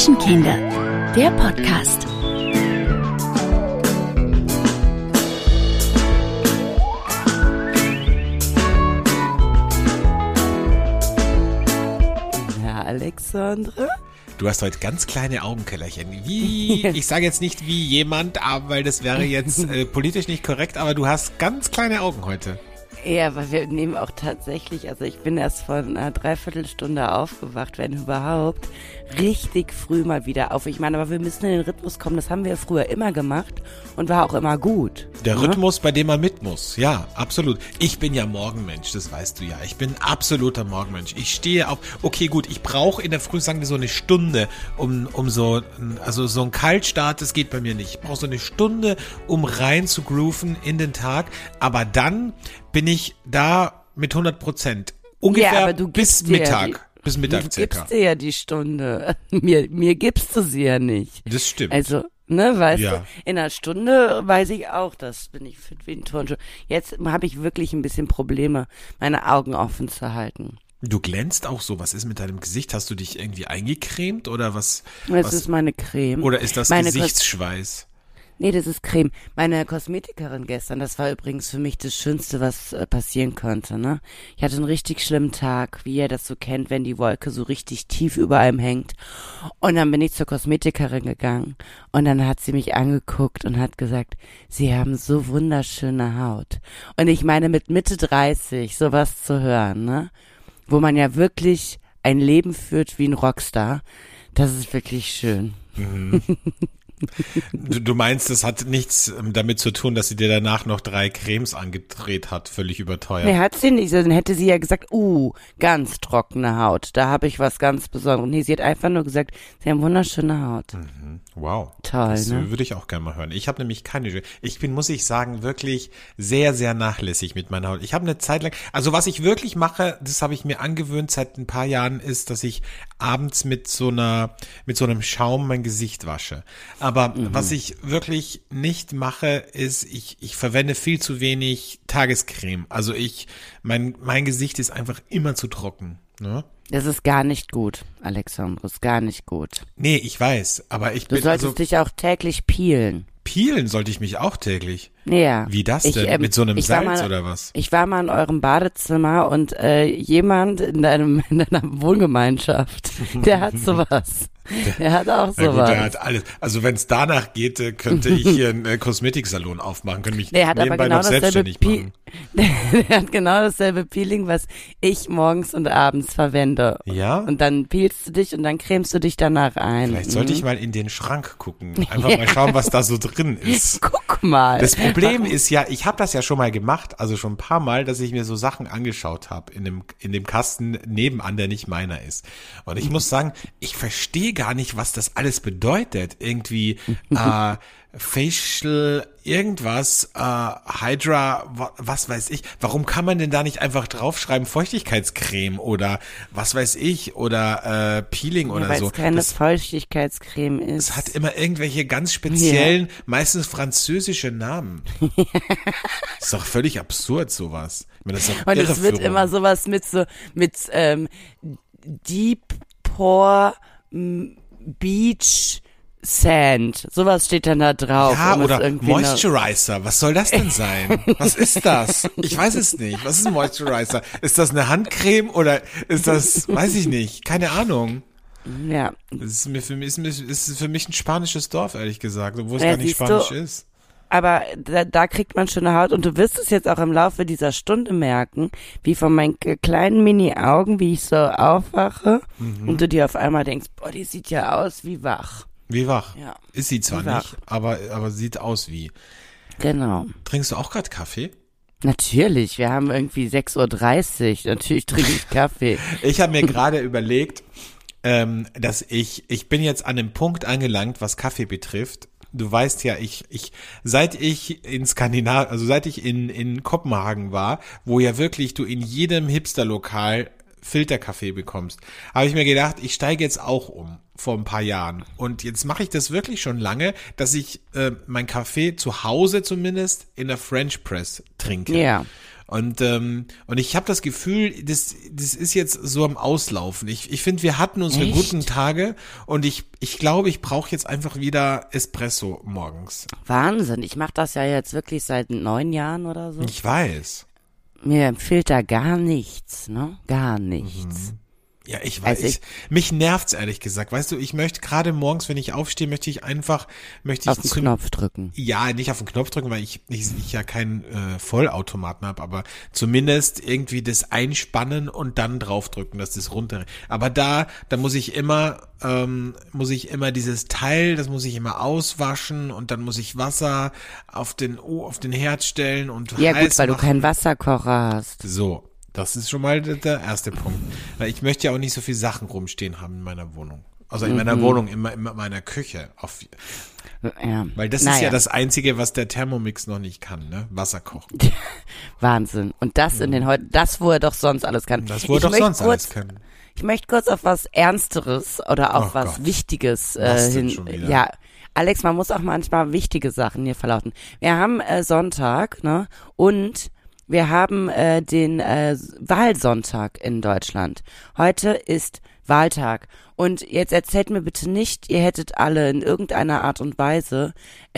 Taschenkinder, der Podcast. Ja, Alexandre? Du hast heute ganz kleine Augenkellerchen. Ich sage jetzt nicht wie jemand, weil das wäre jetzt politisch nicht korrekt, aber du hast ganz kleine Augen heute. Ja, weil wir nehmen auch tatsächlich, also ich bin erst vor einer Dreiviertelstunde aufgewacht, wenn überhaupt, richtig früh mal wieder auf. Ich meine, aber wir müssen in den Rhythmus kommen, das haben wir früher immer gemacht und war auch immer gut. Der Rhythmus, bei dem man mit muss, ja, absolut. Ich bin ja Morgenmensch, das weißt du ja. Ich bin absoluter Morgenmensch. Ich stehe auf, okay gut, ich brauche in der Früh, sagen wir so eine Stunde, um so ein Kaltstart, das geht bei mir nicht. Ich brauche so eine Stunde, um rein zu grooven in den Tag, aber dann bin ich da mit 100%. Ungefähr ja, aber du bis Mittag. Bis Mittag du circa. gibst dir ja die Stunde. Mir gibst du sie ja nicht. Das stimmt. Also, ne, weißt Ja. du, in einer Stunde weiß ich auch, das bin ich fit wie ein Turnschuh. Jetzt habe ich wirklich ein bisschen Probleme, meine Augen offen zu halten. Du glänzt auch so. Was ist mit deinem Gesicht? Hast du dich irgendwie eingecremt oder was? Das ist meine Creme. Oder ist das Meine Gesichtsschweiß? Nee, das ist Creme. Meine Kosmetikerin gestern, das war übrigens für mich das Schönste, was passieren konnte, ne? Ich hatte einen richtig schlimmen Tag, wie ihr das so kennt, wenn die Wolke so richtig tief über einem hängt. Und dann bin ich zur Kosmetikerin gegangen und dann hat sie mich angeguckt und hat gesagt, Sie haben so wunderschöne Haut. Und ich meine, mit Mitte 30 sowas zu hören, ne? Wo man ja wirklich ein Leben führt wie ein Rockstar, das ist wirklich schön. Mhm. Du meinst, das hat nichts damit zu tun, dass sie dir danach noch 3 Cremes angedreht hat, völlig überteuert. Nee, hat sie nicht. Dann hätte sie ja gesagt, ganz trockene Haut. Da habe ich was ganz Besonderes. Nee, sie hat einfach nur gesagt, sie haben wunderschöne Haut. Mhm. Wow. Toll, das ne? würde ich auch gerne mal hören. Ich habe nämlich keine. Ich bin, muss ich sagen, wirklich sehr, sehr nachlässig mit meiner Haut. Ich habe eine Zeit lang, also was ich wirklich mache, das habe ich mir angewöhnt seit ein paar Jahren, ist, dass ich abends mit so einem Schaum mein Gesicht wasche. Aber was ich wirklich nicht mache, ist, ich verwende viel zu wenig Tagescreme. Also mein Gesicht ist einfach immer zu trocken. Ne? Das ist gar nicht gut, Alexandros, gar nicht gut. Nee, ich weiß, aber Du solltest dich auch täglich peelen. Peelen sollte ich mich auch täglich. Ja. Wie das denn? Mit so einem Salz oder was? Ich war mal in eurem Badezimmer und jemand in deiner Wohngemeinschaft, der hat sowas. Der hat auch Na gut, sowas. der hat alles. Also wenn es danach geht, könnte ich hier einen Kosmetiksalon aufmachen, könnte mich Der hat aber nebenbei genau noch selbstständig machen. Der hat genau dasselbe Peeling, was ich morgens und abends verwende. Ja? Und dann peelst du dich und dann cremst du dich danach ein. Vielleicht sollte ich mal in den Schrank gucken. Einfach mal schauen, was da so drin ist. Guck mal. Das Problem ist ja, ich habe das ja schon mal gemacht, also schon ein paar Mal, dass ich mir so Sachen angeschaut habe in dem Kasten nebenan, der nicht meiner ist. Und ich muss sagen, ich verstehe gar nicht, was das alles bedeutet. Irgendwie Facial irgendwas, Hydra, was weiß ich. Warum kann man denn da nicht einfach draufschreiben Feuchtigkeitscreme oder was weiß ich oder Peeling oder weil so? es keine Feuchtigkeitscreme ist. Es hat immer irgendwelche ganz speziellen, meistens französische Namen. Ist doch völlig absurd, sowas. Ich meine, das ist doch Und es wird irreführend. immer sowas mit Deep Pore Beach Sand. Sowas steht dann da drauf. Ja, um es oder irgendwie Moisturizer. Was soll das denn sein? Was ist das? Ich weiß es nicht. Was ist ein Moisturizer? Ist das eine Handcreme oder ist das, weiß ich nicht. Keine Ahnung. Ja. Das ist für mich ein spanisches Dorf, ehrlich gesagt, obwohl es Ja, gar nicht siehst du, spanisch ist. Aber da kriegt man schöne Haut und du wirst es jetzt auch im Laufe dieser Stunde merken, wie von meinen kleinen Mini-Augen, wie ich so aufwache und du dir auf einmal denkst, boah, die sieht ja aus wie wach. Wie wach? Ja. Ist sie zwar Wie wach. nicht, aber sieht aus wie. Genau. Trinkst du auch gerade Kaffee? Natürlich, wir haben irgendwie 6:30 Uhr. Natürlich trinke ich Kaffee. Ich habe mir gerade überlegt, dass ich bin jetzt an dem Punkt angelangt, was Kaffee betrifft. Du weißt ja, seit ich in Kopenhagen war, wo ja wirklich du in jedem Hipsterlokal Filterkaffee bekommst, habe ich mir gedacht, ich steige jetzt auch um vor ein paar Jahren. Und jetzt mache ich das wirklich schon lange, dass ich mein Kaffee zu Hause zumindest in der French Press trinke. Ja. Und ich habe das Gefühl, das ist jetzt so am Auslaufen. Ich finde, wir hatten unsere guten Tage und ich glaube, ich brauche jetzt einfach wieder Espresso morgens. Wahnsinn, ich mache das ja jetzt wirklich seit 9 Jahren oder so. Ich weiß. Mir empfiehlt da gar nichts, ne? Gar nichts. Ja, ich weiß. Mich nervt's ehrlich gesagt. Weißt du, ich möchte gerade morgens, wenn ich aufstehe, möchte ich auf den Knopf drücken. Ja, nicht auf den Knopf drücken, weil ich ja keinen Vollautomaten habe, aber zumindest irgendwie das einspannen und dann draufdrücken, dass das runter. Aber da muss ich immer dieses Teil, das muss ich immer auswaschen und dann muss ich Wasser auf den Herd stellen und ja heiß gut, weil machen. du keinen Wasserkocher hast. So. Das ist schon mal der erste Punkt. Weil ich möchte ja auch nicht so viel Sachen rumstehen haben in meiner Wohnung. Also in meiner Wohnung, in meiner Küche. Ja. Weil das ist ja das Einzige, was der Thermomix noch nicht kann, ne? Wasser kochen. Wahnsinn. Und das wo er doch sonst alles kann. Das, wo er doch sonst alles kann. Ich möchte kurz auf was Ernsteres oder auf was Wichtiges hin. Ja, Alex, man muss auch manchmal wichtige Sachen hier verlauten. Wir haben Sonntag, ne? Und wir haben den Wahlsonntag in Deutschland. Heute ist Wahltag. Und jetzt erzählt mir bitte nicht, ihr hättet alle in irgendeiner Art und Weise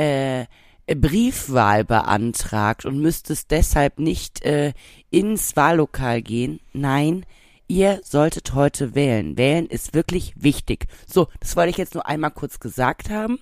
Briefwahl beantragt und müsstest deshalb nicht ins Wahllokal gehen. Nein, ihr solltet heute wählen. Wählen ist wirklich wichtig. So, das wollte ich jetzt nur einmal kurz gesagt haben.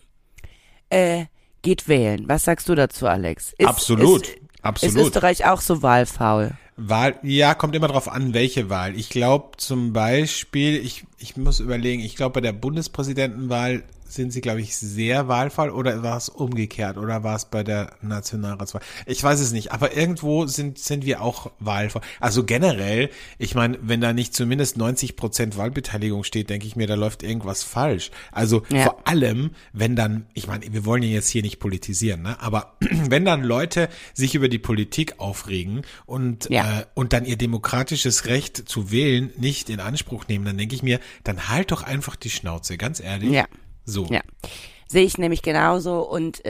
Geht wählen. Was sagst du dazu, Alex? Absolut. Ist Österreich auch so wahlfaul? Ja, kommt immer drauf an, welche Wahl. Ich glaube zum Beispiel, ich muss überlegen, ich glaube bei der Bundespräsidentenwahl sind sie, glaube ich, sehr wahlfaul oder war es umgekehrt oder war es bei der Nationalratswahl? Ich weiß es nicht, aber irgendwo sind wir auch wahlfaul. Also generell, ich meine, wenn da nicht zumindest 90% Wahlbeteiligung steht, denke ich mir, da läuft irgendwas falsch. Also vor allem, wenn dann, ich meine, wir wollen ja jetzt hier nicht politisieren, ne? Aber wenn dann Leute sich über die Politik aufregen und dann ihr demokratisches Recht zu wählen nicht in Anspruch nehmen, dann denke ich mir, dann halt doch einfach die Schnauze, ganz ehrlich. Ja. So. Ja, sehe ich nämlich genauso und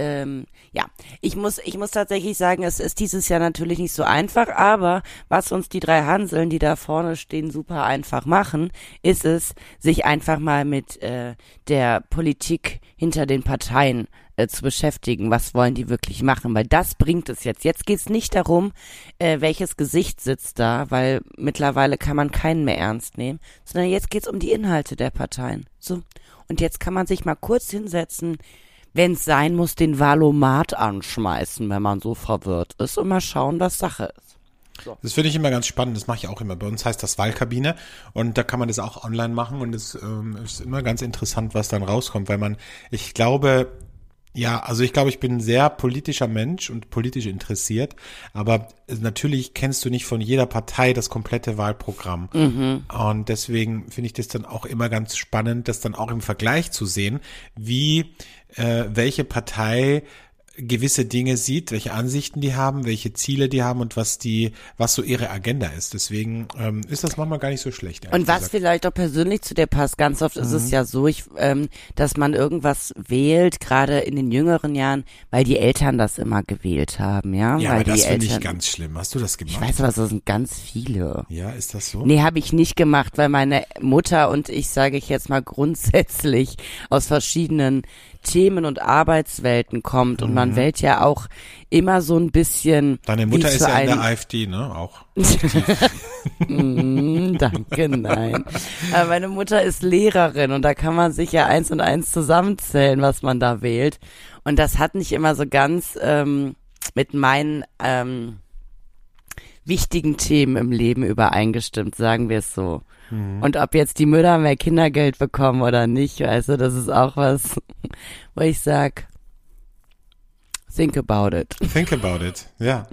ich muss tatsächlich sagen, es ist dieses Jahr natürlich nicht so einfach, aber was uns die 3 Hanseln, die da vorne stehen, super einfach machen, ist es, sich einfach mal mit der Politik hinter den Parteien zu beschäftigen. Was wollen die wirklich machen? Weil das bringt es jetzt. Jetzt geht's nicht darum, welches Gesicht sitzt da, weil mittlerweile kann man keinen mehr ernst nehmen, sondern jetzt geht's um die Inhalte der Parteien. So. Und jetzt kann man sich mal kurz hinsetzen, wenn es sein muss, den Wahlomat anschmeißen, wenn man so verwirrt ist und mal schauen, was Sache ist. So. Das finde ich immer ganz spannend, das mache ich auch immer. Bei uns heißt das Wahlkabine und da kann man das auch online machen und es ist immer ganz interessant, was dann rauskommt, weil ich glaube, ich bin ein sehr politischer Mensch und politisch interessiert, aber natürlich kennst du nicht von jeder Partei das komplette Wahlprogramm. Und deswegen finde ich das dann auch immer ganz spannend, das dann auch im Vergleich zu sehen, wie welche Partei gewisse Dinge sieht, welche Ansichten die haben, welche Ziele die haben und was so ihre Agenda ist. Deswegen ist das manchmal gar nicht so schlecht. Und was vielleicht auch persönlich zu dir passt, ganz oft ist es ja so, dass man irgendwas wählt, gerade in den jüngeren Jahren, weil die Eltern das immer gewählt haben, ja? Ja, weil aber das finde ich ganz schlimm. Hast du das gemacht? Ich weiß, aber so sind ganz viele. Ja, ist das so? Nee, habe ich nicht gemacht, weil meine Mutter und ich, sage ich jetzt mal grundsätzlich, aus verschiedenen Themen und Arbeitswelten kommt und man wählt ja auch immer so ein bisschen. Deine Mutter ist ja in der AfD, ne? Auch. Danke, nein. Aber meine Mutter ist Lehrerin und da kann man sich ja 1 und 1 zusammenzählen, was man da wählt. Und das hat nicht immer so ganz mit meinen wichtigen Themen im Leben übereingestimmt, sagen wir es so. Und ob jetzt die Mütter mehr Kindergeld bekommen oder nicht, weißt du, das ist auch was, wo ich sag, think about it. Think about it, ja.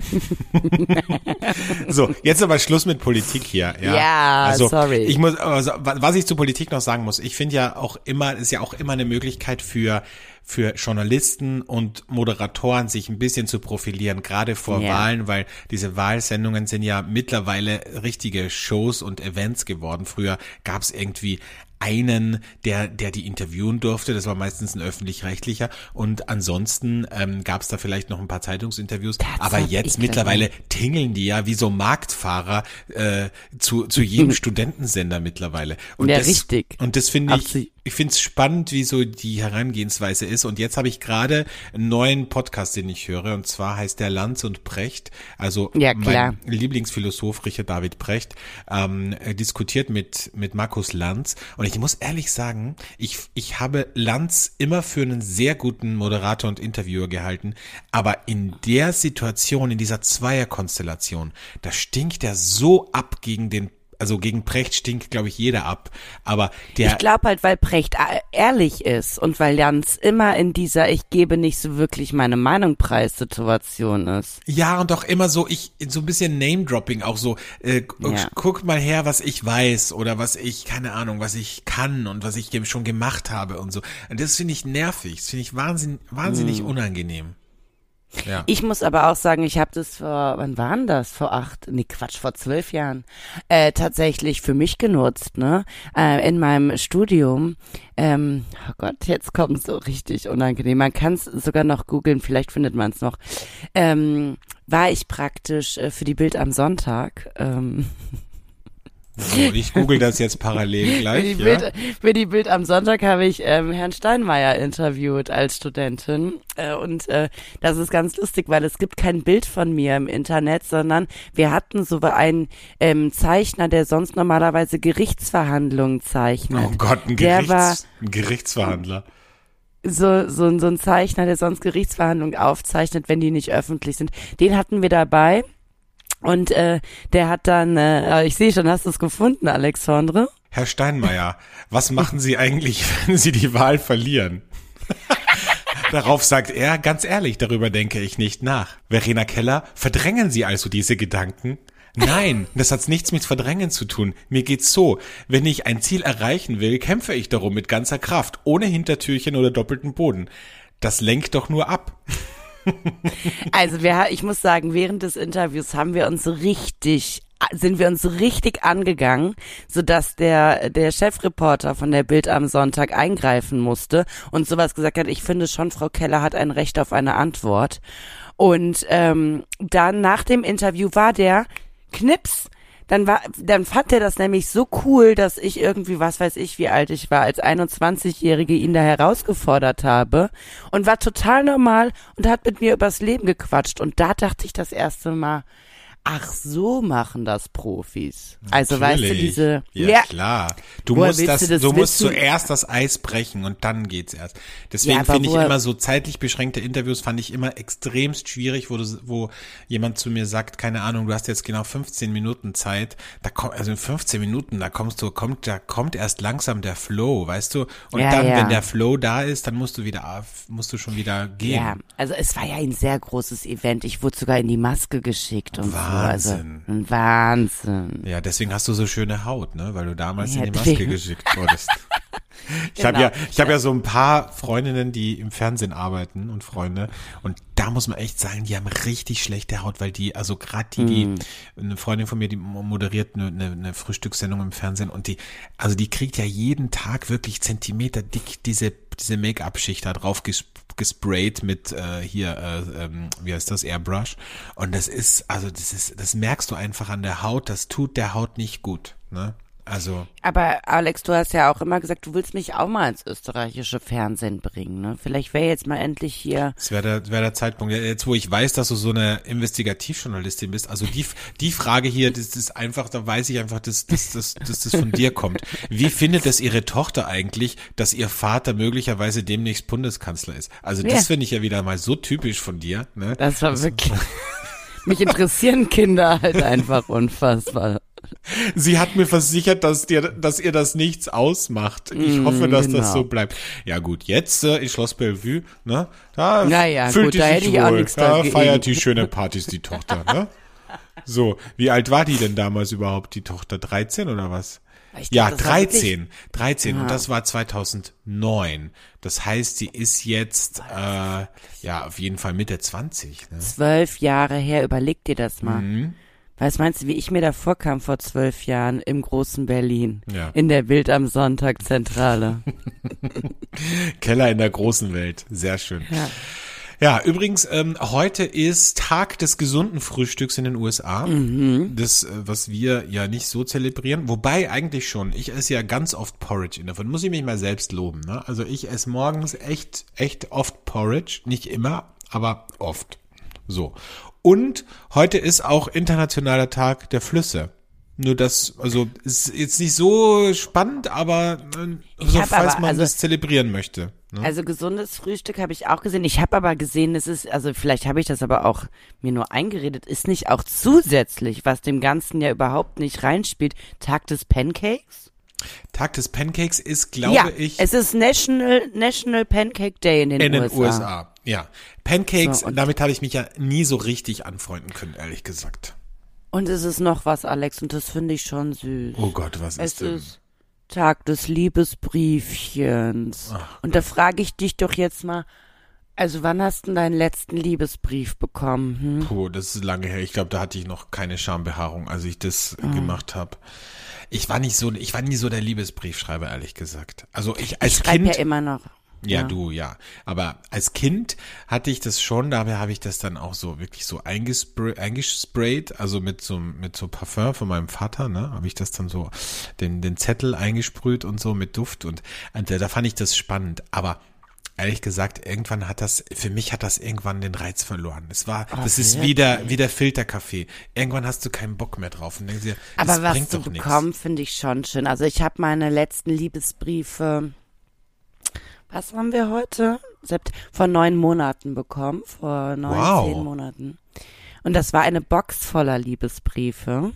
So, jetzt aber Schluss mit Politik hier. Ja, also, sorry. Was ich zu Politik noch sagen muss, ich finde ja auch immer, ist ja auch immer eine Möglichkeit für für Journalisten und Moderatoren, sich ein bisschen zu profilieren, gerade vor Wahlen, weil diese Wahlsendungen sind ja mittlerweile richtige Shows und Events geworden. Früher gab es irgendwie einen, der die interviewen durfte, das war meistens ein öffentlich-rechtlicher, und ansonsten gab es da vielleicht noch ein paar Zeitungsinterviews, aber jetzt mittlerweile tingeln die ja wie so Marktfahrer zu jedem Studentensender mittlerweile. Und richtig. Und das finde ich finde es spannend, wie so die Herangehensweise ist. Und jetzt habe ich gerade einen neuen Podcast, den ich höre, und zwar heißt der Lanz und Precht, also mein Lieblingsphilosoph Richard David Precht, diskutiert mit Markus Lanz. Und ich muss ehrlich sagen, ich habe Lanz immer für einen sehr guten Moderator und Interviewer gehalten, aber in der Situation, in dieser Zweierkonstellation, da stinkt er so ab gegen Precht stinkt, glaube ich, jeder ab. Aber ich glaube halt, weil Precht ehrlich ist und weil Lanz immer in dieser ich gebe nicht so wirklich meine Meinung preis Situation ist. Ja, und auch immer so so ein bisschen Name-Dropping auch so, guck mal her, was ich weiß oder was ich, keine Ahnung, was ich kann und was ich schon gemacht habe und so. Und das finde ich nervig, das finde ich wahnsinnig unangenehm. Ja. Ich muss aber auch sagen, ich habe das wann waren das? Vor 12 Jahren, tatsächlich für mich genutzt, ne? In meinem Studium, oh Gott, jetzt kommt es so richtig unangenehm. Man kann es sogar noch googeln, vielleicht findet man es noch. War ich praktisch für die Bild am Sonntag, So, ich google das jetzt parallel gleich. Für die Bild am Sonntag habe ich Herrn Steinmeier interviewt als Studentin. Und das ist ganz lustig, weil es gibt kein Bild von mir im Internet, sondern wir hatten so einen Zeichner, der sonst normalerweise Gerichtsverhandlungen zeichnet. Oh Gott, ein Gerichtsverhandler. So ein Zeichner, der sonst Gerichtsverhandlungen aufzeichnet, wenn die nicht öffentlich sind. Den hatten wir dabei. Und der hat dann, ich sehe schon, hast du es gefunden, Alexandre? Herr Steinmeier, was machen Sie eigentlich, wenn Sie die Wahl verlieren? Darauf sagt er, ganz ehrlich, darüber denke ich nicht nach. Verena Keller, verdrängen Sie also diese Gedanken? Nein, das hat nichts mit Verdrängen zu tun. Mir geht's so, wenn ich ein Ziel erreichen will, kämpfe ich darum mit ganzer Kraft, ohne Hintertürchen oder doppelten Boden. Das lenkt doch nur ab. Also ich muss sagen, während des Interviews sind wir uns richtig angegangen, sodass der Chefreporter von der Bild am Sonntag eingreifen musste und sowas gesagt hat, ich finde schon, Frau Keller hat ein Recht auf eine Antwort. Und dann nach dem Interview war der Knips. Dann fand er das nämlich so cool, dass ich irgendwie, was weiß ich, wie alt ich war, als 21-Jährige ihn da herausgefordert habe und war total normal und hat mit mir übers Leben gequatscht. Und da dachte ich das erste Mal, ach, so machen das Profis. Also Natürlich. Weißt du, diese... Ja, klar. Du musst wissen? zuerst das Eis brechen und dann geht's erst. Deswegen finde ich immer so zeitlich beschränkte Interviews fand ich immer extremst schwierig, wo jemand zu mir sagt, keine Ahnung, du hast jetzt genau 15 Minuten Zeit. Also in 15 Minuten, da kommt erst langsam der Flow, weißt du? Und wenn der Flow da ist, dann musst du schon wieder gehen. Ja, also es war ja ein sehr großes Event. Ich wurde sogar in die Maske geschickt und Wahnsinn. Also, Wahnsinn. Ja, deswegen hast du so schöne Haut, ne? Weil du damals in die Maske geschickt wurdest. Ich habe ja so ein paar Freundinnen, die im Fernsehen arbeiten und Freunde, und da muss man echt sagen, die haben richtig schlechte Haut, weil die, also gerade eine Freundin von mir, die moderiert eine Frühstückssendung im Fernsehen, und die kriegt ja jeden Tag wirklich Zentimeter dick diese Make-up-Schicht da drauf gesprayt mit wie heißt das, Airbrush, und das merkst du einfach an der Haut, das tut der Haut nicht gut, ne? Also. Aber Alex, du hast ja auch immer gesagt, du willst mich auch mal ins österreichische Fernsehen bringen, ne? Vielleicht wäre jetzt mal endlich hier. Das wäre der Zeitpunkt. Jetzt, wo ich weiß, dass du so eine Investigativjournalistin bist, also die Frage hier, das ist einfach, da weiß ich einfach, dass das von dir kommt. Wie findet es ihre Tochter eigentlich, dass ihr Vater möglicherweise demnächst Bundeskanzler ist? Also das finde ich ja wieder mal so typisch von dir, ne? Das war wirklich. Mich interessieren Kinder halt einfach unfassbar. Sie hat mir versichert, dass ihr das nichts ausmacht. Ich hoffe, dass das so bleibt. Ja gut, jetzt in Schloss Bellevue, ne? Da fühlt die sich wohl. Da feiert die schöne Partys die Tochter, ne? So, wie alt war die denn damals überhaupt, die Tochter? 13 oder was? Ich Ja, dachte, das war wirklich- 13 Ja. und das war 2009. Das heißt, sie ist jetzt auf jeden Fall Mitte 20. Ne? 12 Jahre her, überleg dir das mal. Mhm. Was meinst du, wie ich mir da vorkam vor 12 Jahren im großen Berlin? Ja. In der Bild am Sonntag Zentrale. Keller in der großen Welt, sehr schön. Ja. Ja, übrigens, heute ist Tag des gesunden Frühstücks in den USA. Das, was wir ja nicht so zelebrieren. Wobei eigentlich schon. Ich esse ja ganz oft Porridge. Davon muss ich mich mal selbst loben. Ne? Also ich esse morgens echt oft Porridge. Nicht immer, aber oft. So. Und heute ist auch Internationaler Tag der Flüsse. Nur das, also ist jetzt nicht so spannend, aber so, hab falls aber, man also- das zelebrieren möchte. Ne? Also gesundes Frühstück habe ich auch gesehen. Ich habe aber gesehen, es ist, also vielleicht habe ich das aber auch mir nur eingeredet, ist nicht auch zusätzlich, was dem Ganzen ja überhaupt nicht reinspielt, Tag des Pancakes? Tag des Pancakes ist, Ja, glaube ich, es ist National Pancake Day in den in den USA. USA. Ja. Pancakes, So, und- damit habe ich mich ja nie so richtig anfreunden können, ehrlich gesagt. Und es ist noch was, Alex, und das finde ich schon süß. Oh Gott, was Es ist denn? ist Tag des Liebesbriefchens. Und da frage ich dich doch jetzt mal, also wann hast du deinen letzten Liebesbrief bekommen? Hm? Puh, das ist lange her. Ich glaube, da hatte ich noch keine Schambehaarung, als ich das gemacht habe. Ich war nie so der Liebesbriefschreiber, ehrlich gesagt. Also ich als Ich schreibe Kind. ja immer noch. Ja, du, ja. Aber als Kind hatte ich das schon, dabei habe ich das dann auch so wirklich so eingesprayt, also mit so Parfum von meinem Vater, ne, habe ich das dann so den Zettel eingesprüht und so mit Duft und da fand ich das spannend, aber ehrlich gesagt, für mich hat das irgendwann den Reiz verloren. Das ist wie der Filterkaffee. Irgendwann hast du keinen Bock mehr drauf und denkst dir, das Aber was bringt du doch nichts. bekommst, finde ich schon schön. Also ich habe meine letzten Liebesbriefe, was haben wir heute? Vor 9 Monaten bekommen, vor 9, Wow. 10 Monaten. Und das war eine Box voller Liebesbriefe.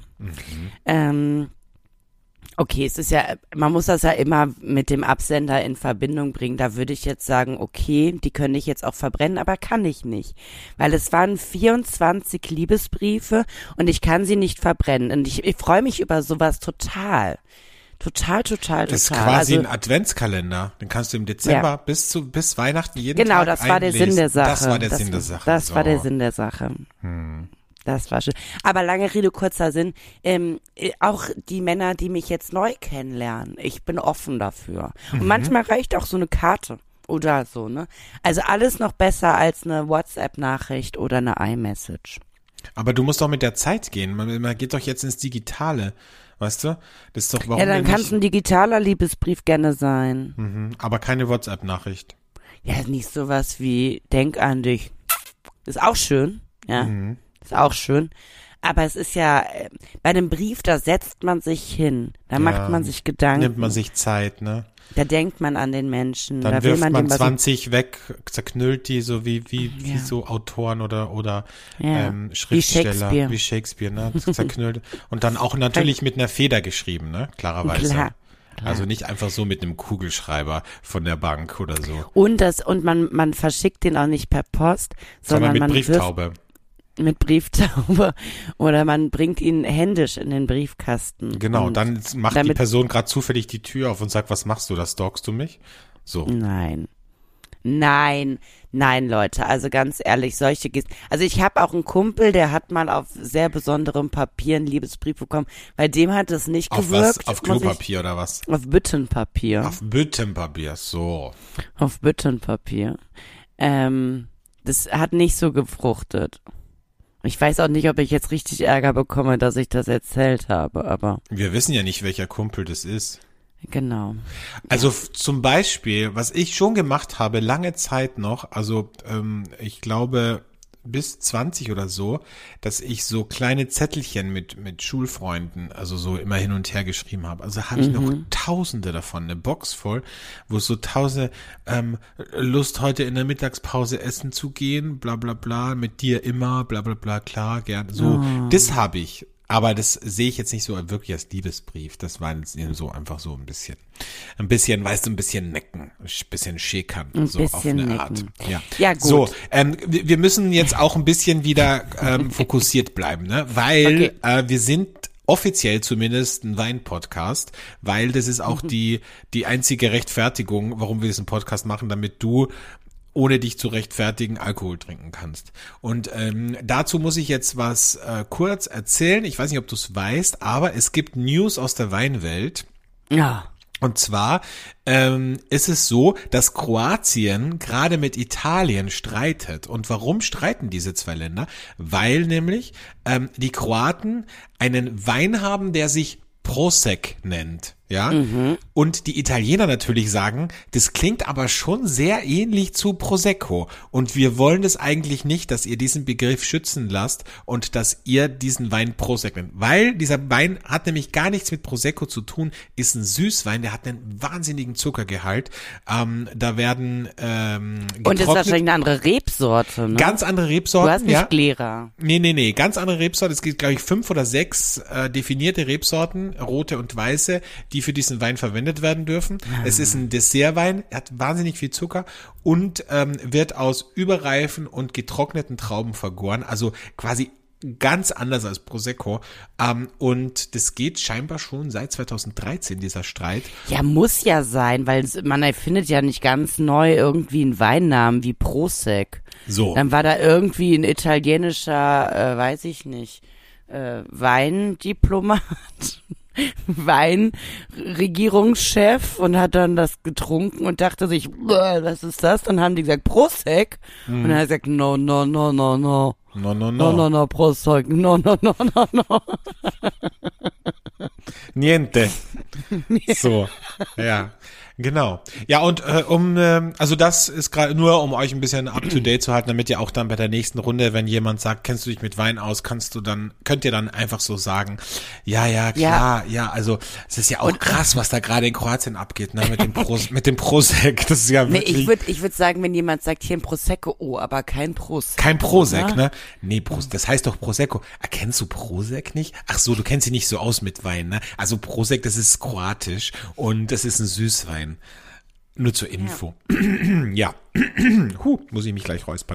Okay, es ist ja, man muss das ja immer mit dem Absender in Verbindung bringen. Da würde ich jetzt sagen, okay, die können ich jetzt auch verbrennen, aber kann ich nicht. Weil es waren 24 Liebesbriefe und ich kann sie nicht verbrennen. Und ich freue mich über sowas total. Total. Das ist quasi Also, ein Adventskalender. Den kannst du im Dezember bis Weihnachten jeden genau, Tag das war der einlesen. Sinn der Sache. Das war der Sinn der Sache. Das So. war der Sinn der Sache. Das war schön. Aber lange Rede, kurzer Sinn. Auch die Männer, die mich jetzt neu kennenlernen, ich bin offen dafür. Und manchmal reicht auch so eine Karte oder so, ne? Also alles noch besser als eine WhatsApp-Nachricht oder eine iMessage. Aber du musst doch mit der Zeit gehen. Man geht doch jetzt ins Digitale. Weißt du? Das ist doch, warum Ja, dann denn kann es ein digitaler Liebesbrief gerne sein. aber keine WhatsApp-Nachricht. Ja, nicht sowas wie Denk an dich. Ist auch schön, ja. Ist auch schön. Aber es ist ja, bei einem Brief, da setzt man sich hin. Da macht man sich Gedanken. Nimmt man sich Zeit, ne? Da denkt man an den Menschen. Dann da will wirft man dem was 20 weg, zerknüllt die, so wie so Autoren oder Ja. Schriftsteller. Wie Shakespeare, ne? Zerknüllt. Und dann auch natürlich mit einer Feder geschrieben, ne? Klarerweise. Klar. Also nicht einfach so mit einem Kugelschreiber von der Bank oder so. Und man verschickt den auch nicht per Post, sondern Sondern mit man Brieftaube. mit Brieftaube oder man bringt ihn händisch in den Briefkasten. Genau, Und dann macht die damit- Person gerade zufällig die Tür auf und sagt, was machst du, da stalkst du mich? So. Nein, Leute, also ganz ehrlich, solche Gesten. Also ich habe auch einen Kumpel, der hat mal auf sehr besonderem Papier einen Liebesbrief bekommen, bei dem hat es nicht Auf gewirkt. was? Auf muss ich- Klopapier oder was? Auf Büttenpapier. Auf Büttenpapier, so. Auf Büttenpapier. Das hat nicht so gefruchtet. Ich weiß auch nicht, ob ich jetzt richtig Ärger bekomme, dass ich das erzählt habe, aber Wir wissen ja nicht, welcher Kumpel das ist. genau. Also zum Beispiel, was ich schon gemacht habe, lange Zeit noch, also ich glaube bis 20 oder so, dass ich so kleine Zettelchen mit Schulfreunden, also so immer hin und her geschrieben habe. Also habe ich noch Tausende davon, eine Box voll, wo so Tausende Lust heute in der Mittagspause essen zu gehen, bla bla bla, mit dir immer, bla bla bla, klar, gern. So, das habe ich. Aber das sehe ich jetzt nicht so wirklich als Liebesbrief. Das war jetzt so einfach so ein bisschen, weißt du, ein bisschen necken, ein bisschen schäkern, Ein so auf bisschen eine Art. necken. Ja, Ja, gut. So, wir müssen jetzt auch ein bisschen wieder fokussiert bleiben, ne? Weil wir sind offiziell zumindest ein Wein-Podcast, weil das ist auch die einzige Rechtfertigung, warum wir diesen Podcast machen, damit du ohne dich zu rechtfertigen, Alkohol trinken kannst. Und dazu muss ich jetzt was kurz erzählen. Ich weiß nicht, ob du es weißt, aber es gibt News aus der Weinwelt. Ja. Und zwar ist es so, dass Kroatien gerade mit Italien streitet. Und warum streiten diese zwei Länder? Weil nämlich die Kroaten einen Wein haben, der sich Prosek nennt. Ja, und die Italiener natürlich sagen, das klingt aber schon sehr ähnlich zu Prosecco und wir wollen es eigentlich nicht, dass ihr diesen Begriff schützen lasst und dass ihr diesen Wein Prosecco nennt, weil dieser Wein hat nämlich gar nichts mit Prosecco zu tun, ist ein Süßwein, der hat einen wahnsinnigen Zuckergehalt, da werden und ist wahrscheinlich eine andere Rebsorte, ne? Ganz andere Rebsorten. Du hast nicht Gläser. Nee, ganz andere Rebsorten, es gibt glaube ich 5 oder 6 definierte Rebsorten, rote und weiße, die für diesen Wein verwendet werden dürfen. Es ist ein Dessertwein, er hat wahnsinnig viel Zucker und wird aus überreifen und getrockneten Trauben vergoren, also quasi ganz anders als Prosecco. Und das geht scheinbar schon seit 2013, dieser Streit. Ja, muss ja sein, weil man erfindet ja nicht ganz neu irgendwie einen Weinnamen wie Prosek. So. Dann war da irgendwie ein italienischer, weiß ich nicht, Weindiplomat. Weinregierungschef und hat dann das getrunken und dachte sich, was ist das? Dann haben die gesagt, Prosek. Und dann hat er gesagt, no, Prosek, no. Niente. So, ja. Genau. Ja, und also das ist gerade nur, um euch ein bisschen up to date zu halten, damit ihr auch dann bei der nächsten Runde, wenn jemand sagt, kennst du dich mit Wein aus, könnt ihr dann einfach so sagen, ja, klar, ja, also es ist ja auch krass, was da gerade in Kroatien abgeht, ne, mit dem Prosek, das ist ja wirklich. Nee, ich würde sagen, wenn jemand sagt, hier ein Prosecco, oh, aber kein Prosek. Kein Prosek, ne? Nee, das heißt doch Prosecco. Kennst du Prosek nicht? Ach so, du kennst dich nicht so aus mit Wein, ne? Also Prosek, das ist kroatisch und das ist ein Süßwein. Nur zur Info. Ja. Muss ich mich gleich räuspern.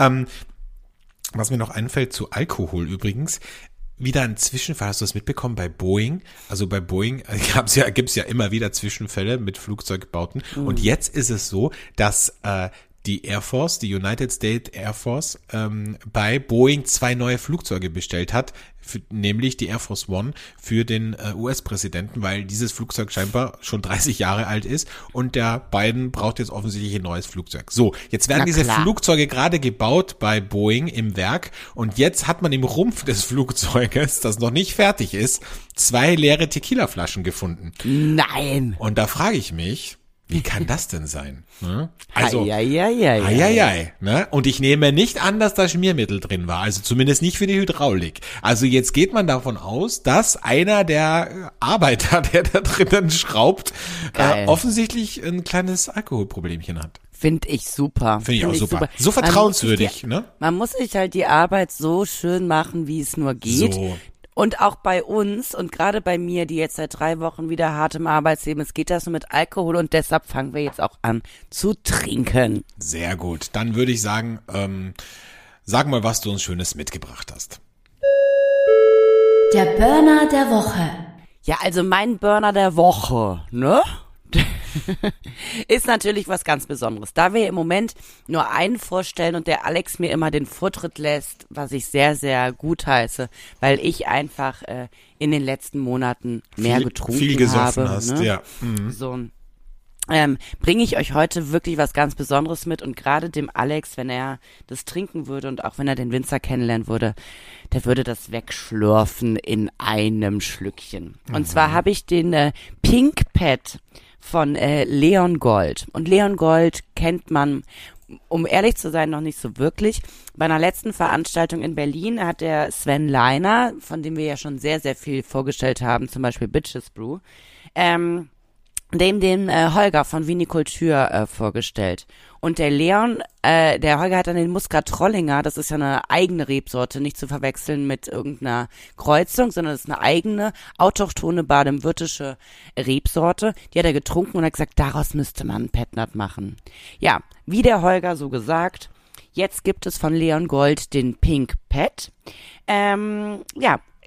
Was mir noch einfällt zu Alkohol übrigens, wieder ein Zwischenfall, hast du das mitbekommen bei Boeing? Also bei Boeing gibt's ja immer wieder Zwischenfälle mit Flugzeugbauten. Und jetzt ist es so, dass die Air Force, die United States Air Force, bei Boeing 2 neue Flugzeuge bestellt hat, nämlich die Air Force One für den US-Präsidenten, weil dieses Flugzeug scheinbar schon 30 Jahre alt ist und der Biden braucht jetzt offensichtlich ein neues Flugzeug. So, jetzt werden diese Flugzeuge gerade gebaut bei Boeing im Werk und jetzt hat man im Rumpf des Flugzeuges, das noch nicht fertig ist, 2 leere Tequila-Flaschen gefunden. Nein! Und da frage ich mich, wie kann das denn sein? Ne? Also, ne? Und ich nehme nicht an, dass da Schmiermittel drin war. Also zumindest nicht für die Hydraulik. Also jetzt geht man davon aus, dass einer der Arbeiter, der da drinnen schraubt, offensichtlich ein kleines Alkoholproblemchen hat. Finde ich super. Finde ich auch super. So vertrauenswürdig, ne? Man muss sich halt die Arbeit so schön machen, wie es nur geht. So. Und auch bei uns und gerade bei mir, die jetzt seit 3 Wochen wieder hart im Arbeitsleben ist, geht das nur mit Alkohol und deshalb fangen wir jetzt auch an zu trinken. Sehr gut. Dann würde ich sagen, sag mal, was du uns Schönes mitgebracht hast. Der Burner der Woche. Ja, also mein Burner der Woche, ne? Ist natürlich was ganz Besonderes. Da wir im Moment nur einen vorstellen und der Alex mir immer den Vortritt lässt, was ich sehr, sehr gut heiße, weil ich einfach in den letzten Monaten mehr getrunken viel gesoffen habe. Hast, ne? Ja. Mhm. So bringe ich euch heute wirklich was ganz Besonderes mit und gerade dem Alex, wenn er das trinken würde und auch wenn er den Winzer kennenlernen würde, der würde das wegschlürfen in einem Schlückchen. Und zwar habe ich den Pink Pet von Leon Gold. Und Leon Gold kennt man, um ehrlich zu sein, noch nicht so wirklich. Bei einer letzten Veranstaltung in Berlin hat der Sven Leiner, von dem wir ja schon sehr, sehr viel vorgestellt haben, zum Beispiel Bitches Brew, den Holger von Vinikultur vorgestellt. Und der Leon, der Holger hat dann den Muscat Trollinger, das ist ja eine eigene Rebsorte, nicht zu verwechseln mit irgendeiner Kreuzung, sondern das ist eine eigene, autochthone baden-württembergische Rebsorte. Die hat er getrunken und hat gesagt, daraus müsste man ein Petnat machen. Ja, wie der Holger so gesagt, jetzt gibt es von Leon Gold den Pink Pet. Ja,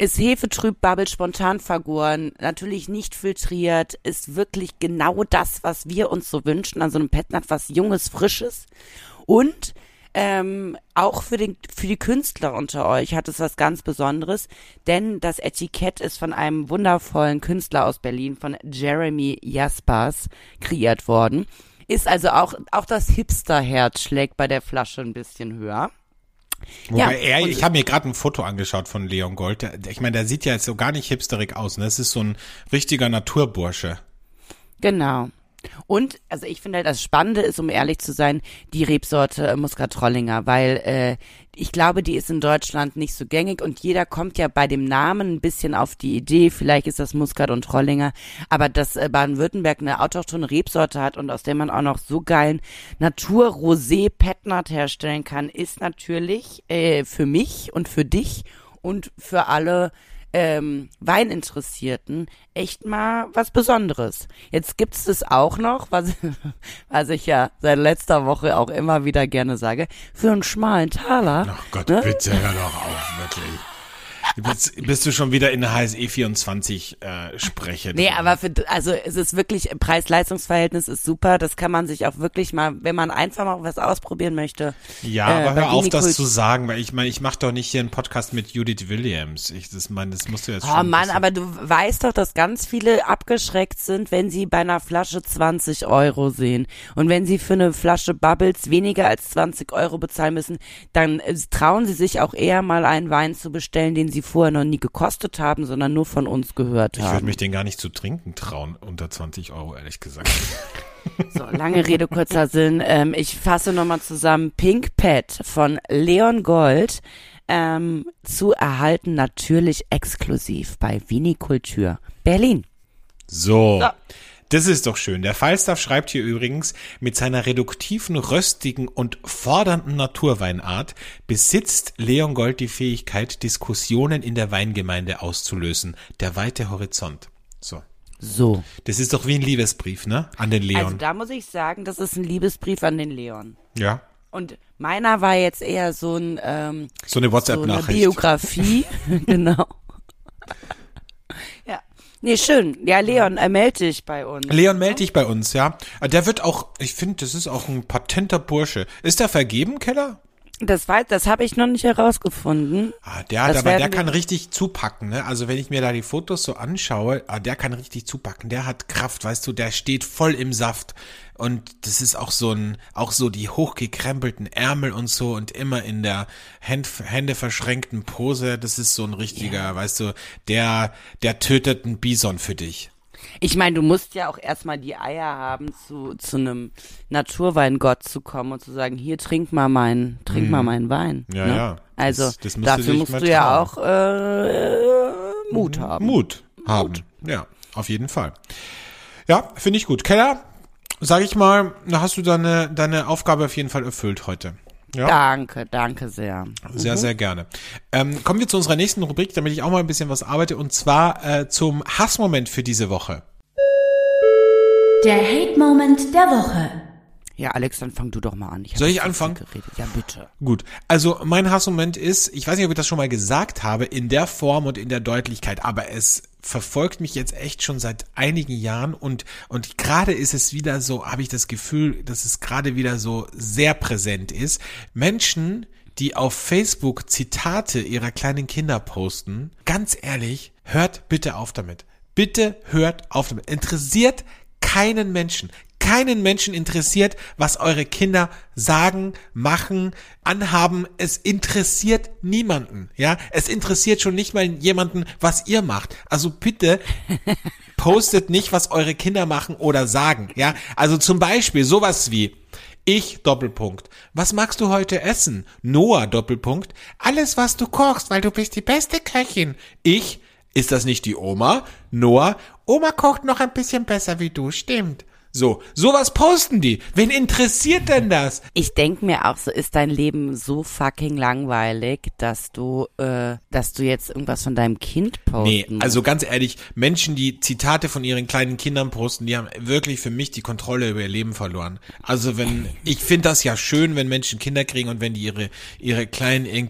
Ist hefetrüb, Bubble spontan vergoren, natürlich nicht filtriert, ist wirklich genau das, was wir uns so wünschen, an so einem Petnat, was Junges, Frisches. Und auch für die Künstler unter euch hat es was ganz Besonderes, denn das Etikett ist von einem wundervollen Künstler aus Berlin, von Jeremy Jaspers, kreiert worden. Ist also auch das Hipster-Herz schlägt bei der Flasche ein bisschen höher. Wobei ich habe mir gerade ein Foto angeschaut von Leon Gold. Ich meine, der sieht ja jetzt so gar nicht hipsterig aus. Ne? Das ist so ein richtiger Naturbursche. Genau. Und, also ich finde halt, das Spannende ist, um ehrlich zu sein, die Rebsorte Muscat Trollinger, weil ich glaube, die ist in Deutschland nicht so gängig und jeder kommt ja bei dem Namen ein bisschen auf die Idee, vielleicht ist das Muscat und Trollinger, aber dass Baden-Württemberg eine autochthone Rebsorte hat und aus der man auch noch so geilen Natur-Rosé-Petnat herstellen kann, ist natürlich für mich und für dich und für alle Weininteressierten echt mal was Besonderes. Jetzt gibt's das auch noch, was ich ja seit letzter Woche auch immer wieder gerne sage, für einen schmalen Taler. Ach Gott, ne? Bitte hör doch auf, wirklich. Bist du schon wieder in der HSE 24 Spreche? Nee, aber also es ist wirklich, Preis-Leistungs-Verhältnis ist super, das kann man sich auch wirklich mal, wenn man einfach mal was ausprobieren möchte. Ja, aber hör auf, das zu sagen, weil ich meine, ich mache doch nicht hier einen Podcast mit Judith Williams. Das musst du jetzt schon. Oh Mann, aber du weißt doch, dass ganz viele abgeschreckt sind, wenn sie bei einer Flasche 20 Euro sehen. Und wenn sie für eine Flasche Bubbles weniger als 20 Euro bezahlen müssen, dann trauen sie sich auch eher mal einen Wein zu bestellen, den sie vorher noch nie gekostet haben, sondern nur von uns gehört haben. Ich würde mich den gar nicht zu trinken trauen, unter 20 Euro, ehrlich gesagt. So, lange Rede, kurzer Sinn. Ich fasse nochmal zusammen. Pink Pet von Leon Gold zu erhalten, natürlich exklusiv bei Vinikultur Berlin. So. Das ist doch schön. Der Falstaff schreibt hier übrigens, mit seiner reduktiven, röstigen und fordernden Naturweinart besitzt Leon Gold die Fähigkeit, Diskussionen in der Weingemeinde auszulösen. Der weite Horizont. So. Das ist doch wie ein Liebesbrief, ne? An den Leon. Also da muss ich sagen, das ist ein Liebesbrief an den Leon. Ja. Und meiner war jetzt eher so ein so eine WhatsApp-Nachricht. So eine Biografie. Genau. Ja. Nee, schön. Ja, Leon, melde dich bei uns. Leon, melde dich bei uns, ja. Der wird auch, ich finde, das ist auch ein patenter Bursche. Ist der vergeben, Keller? Das habe ich noch nicht herausgefunden. Der kann richtig zupacken, ne? Also wenn ich mir da die Fotos so anschaue, der kann richtig zupacken. Der hat Kraft, weißt du, der steht voll im Saft. Und das ist auch so die hochgekrempelten Ärmel und so und immer in der Hände verschränkten Pose. Das ist so ein richtiger, weißt du, der tötet einen Bison für dich. Ich meine, du musst ja auch erstmal die Eier haben, zu einem Naturweingott zu kommen und zu sagen, hier, trink mal meinen Wein. Ja, ne? ja. Also dafür musst du ja auch Mut haben. Mut haben, ja, auf jeden Fall. Ja, finde ich gut. Keller, sag ich mal, da hast du deine Aufgabe auf jeden Fall erfüllt heute. Ja? Danke sehr. Sehr, sehr gerne. Kommen wir zu unserer nächsten Rubrik, damit ich auch mal ein bisschen was arbeite, und zwar zum Hassmoment für diese Woche. Der Hate-Moment der Woche. Ja, Alex, dann fang du doch mal an. Soll ich anfangen? Ja, bitte. Gut, also mein Hassmoment ist, ich weiß nicht, ob ich das schon mal gesagt habe, in der Form und in der Deutlichkeit, aber es verfolgt mich jetzt echt schon seit einigen Jahren und gerade ist es wieder so, habe ich das Gefühl, dass es gerade wieder so sehr präsent ist. Menschen, die auf Facebook Zitate ihrer kleinen Kinder posten, ganz ehrlich, hört bitte auf damit. Bitte hört auf damit. Interessiert keinen Menschen. Keinen Menschen interessiert, was eure Kinder sagen, machen, anhaben. Es interessiert niemanden, ja. Es interessiert schon nicht mal jemanden, was ihr macht. Also bitte postet nicht, was eure Kinder machen oder sagen, ja. Also zum Beispiel sowas wie: Ich, Doppelpunkt. Was magst du heute essen? Noah, Doppelpunkt. Alles, was du kochst, weil du bist die beste Köchin. Ich, ist das nicht die Oma? Noah, Oma kocht noch ein bisschen besser wie du, stimmt. So, sowas posten die. Wen interessiert denn das? Ich denk mir auch so, ist dein Leben so fucking langweilig, dass du jetzt irgendwas von deinem Kind posten musst? Also ganz ehrlich, Menschen, die Zitate von ihren kleinen Kindern posten, die haben wirklich für mich die Kontrolle über ihr Leben verloren. Also ich finde das ja schön, wenn Menschen Kinder kriegen und wenn die ihre Kleinen irgendwie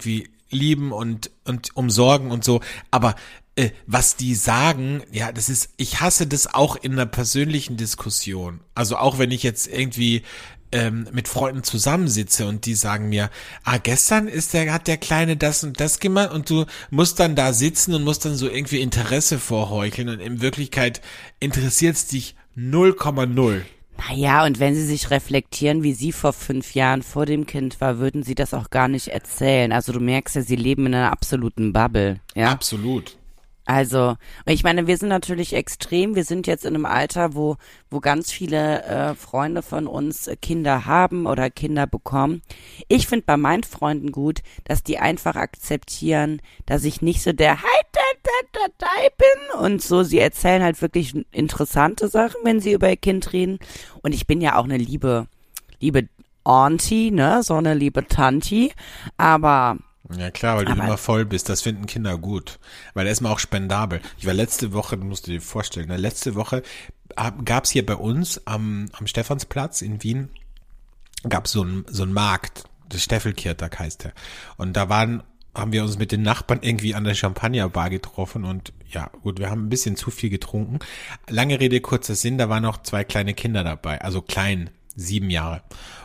lieben und umsorgen und so, aber was die sagen, ja, ich hasse das auch in einer persönlichen Diskussion. Also auch wenn ich jetzt irgendwie mit Freunden zusammensitze und die sagen mir, gestern hat der Kleine das und das gemacht und du musst dann da sitzen und musst dann so irgendwie Interesse vorheucheln und in Wirklichkeit interessiert es dich 0,0. Naja, und wenn sie sich reflektieren, wie sie vor 5 Jahren vor dem Kind war, würden sie das auch gar nicht erzählen. Also du merkst ja, sie leben in einer absoluten Bubble. Ja? Absolut. Also, ich meine, wir sind natürlich extrem, wir sind jetzt in einem Alter, wo ganz viele Freunde von uns Kinder haben oder Kinder bekommen. Ich finde bei meinen Freunden gut, dass die einfach akzeptieren, dass ich nicht so der bin und so, sie erzählen halt wirklich interessante Sachen, wenn sie über ihr Kind reden. Und ich bin ja auch eine liebe Auntie, ne, so eine liebe Tanti, aber ja klar, weil du immer voll bist, das finden Kinder gut, weil er ist mal auch spendabel. Ich war letzte Woche, musst du dir vorstellen, letzte Woche gab's hier bei uns am Stephansplatz in Wien, gab's so einen Markt, das Steffelkirtag heißt der, und da haben wir uns mit den Nachbarn irgendwie an der Champagnerbar getroffen und ja, gut, wir haben ein bisschen zu viel getrunken. Lange Rede, kurzer Sinn, da waren noch 2 kleine Kinder dabei, also klein, 7 Jahre.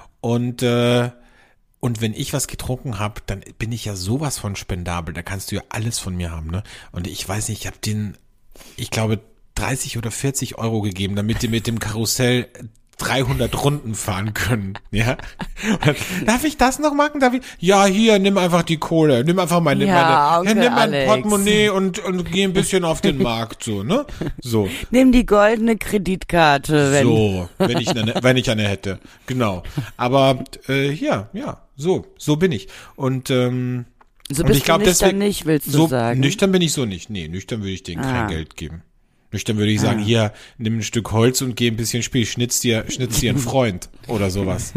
Und wenn ich was getrunken habe, dann bin ich ja sowas von spendabel. Da kannst du ja alles von mir haben, ne? Und ich weiß nicht, ich habe ich glaube, 30 oder 40 Euro gegeben, damit die mit dem Karussell 300 Runden fahren können, ja? Darf ich das noch machen? Ja, hier, nimm einfach die Kohle, nimm einfach nimm mein Portemonnaie und geh ein bisschen auf den Markt, so, ne? So. Nimm die goldene Kreditkarte, wenn ich eine hätte. Genau. Aber, ja, so bin ich. Und, so und bist ich glaub, du nüchtern nicht, willst du sagen? Nüchtern bin ich so nicht. Nee, nüchtern würde ich denen kein Geld geben. Nüchtern würde ich sagen, hier, nimm ein Stück Holz und geh ein bisschen spielen, schnitz dir einen Freund oder sowas.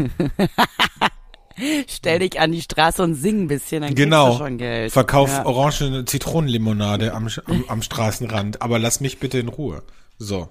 Stell dich an die Straße und sing ein bisschen, dann kriegst du schon Geld. Verkauf orange Zitronenlimonade am Straßenrand, aber lass mich bitte in Ruhe. So.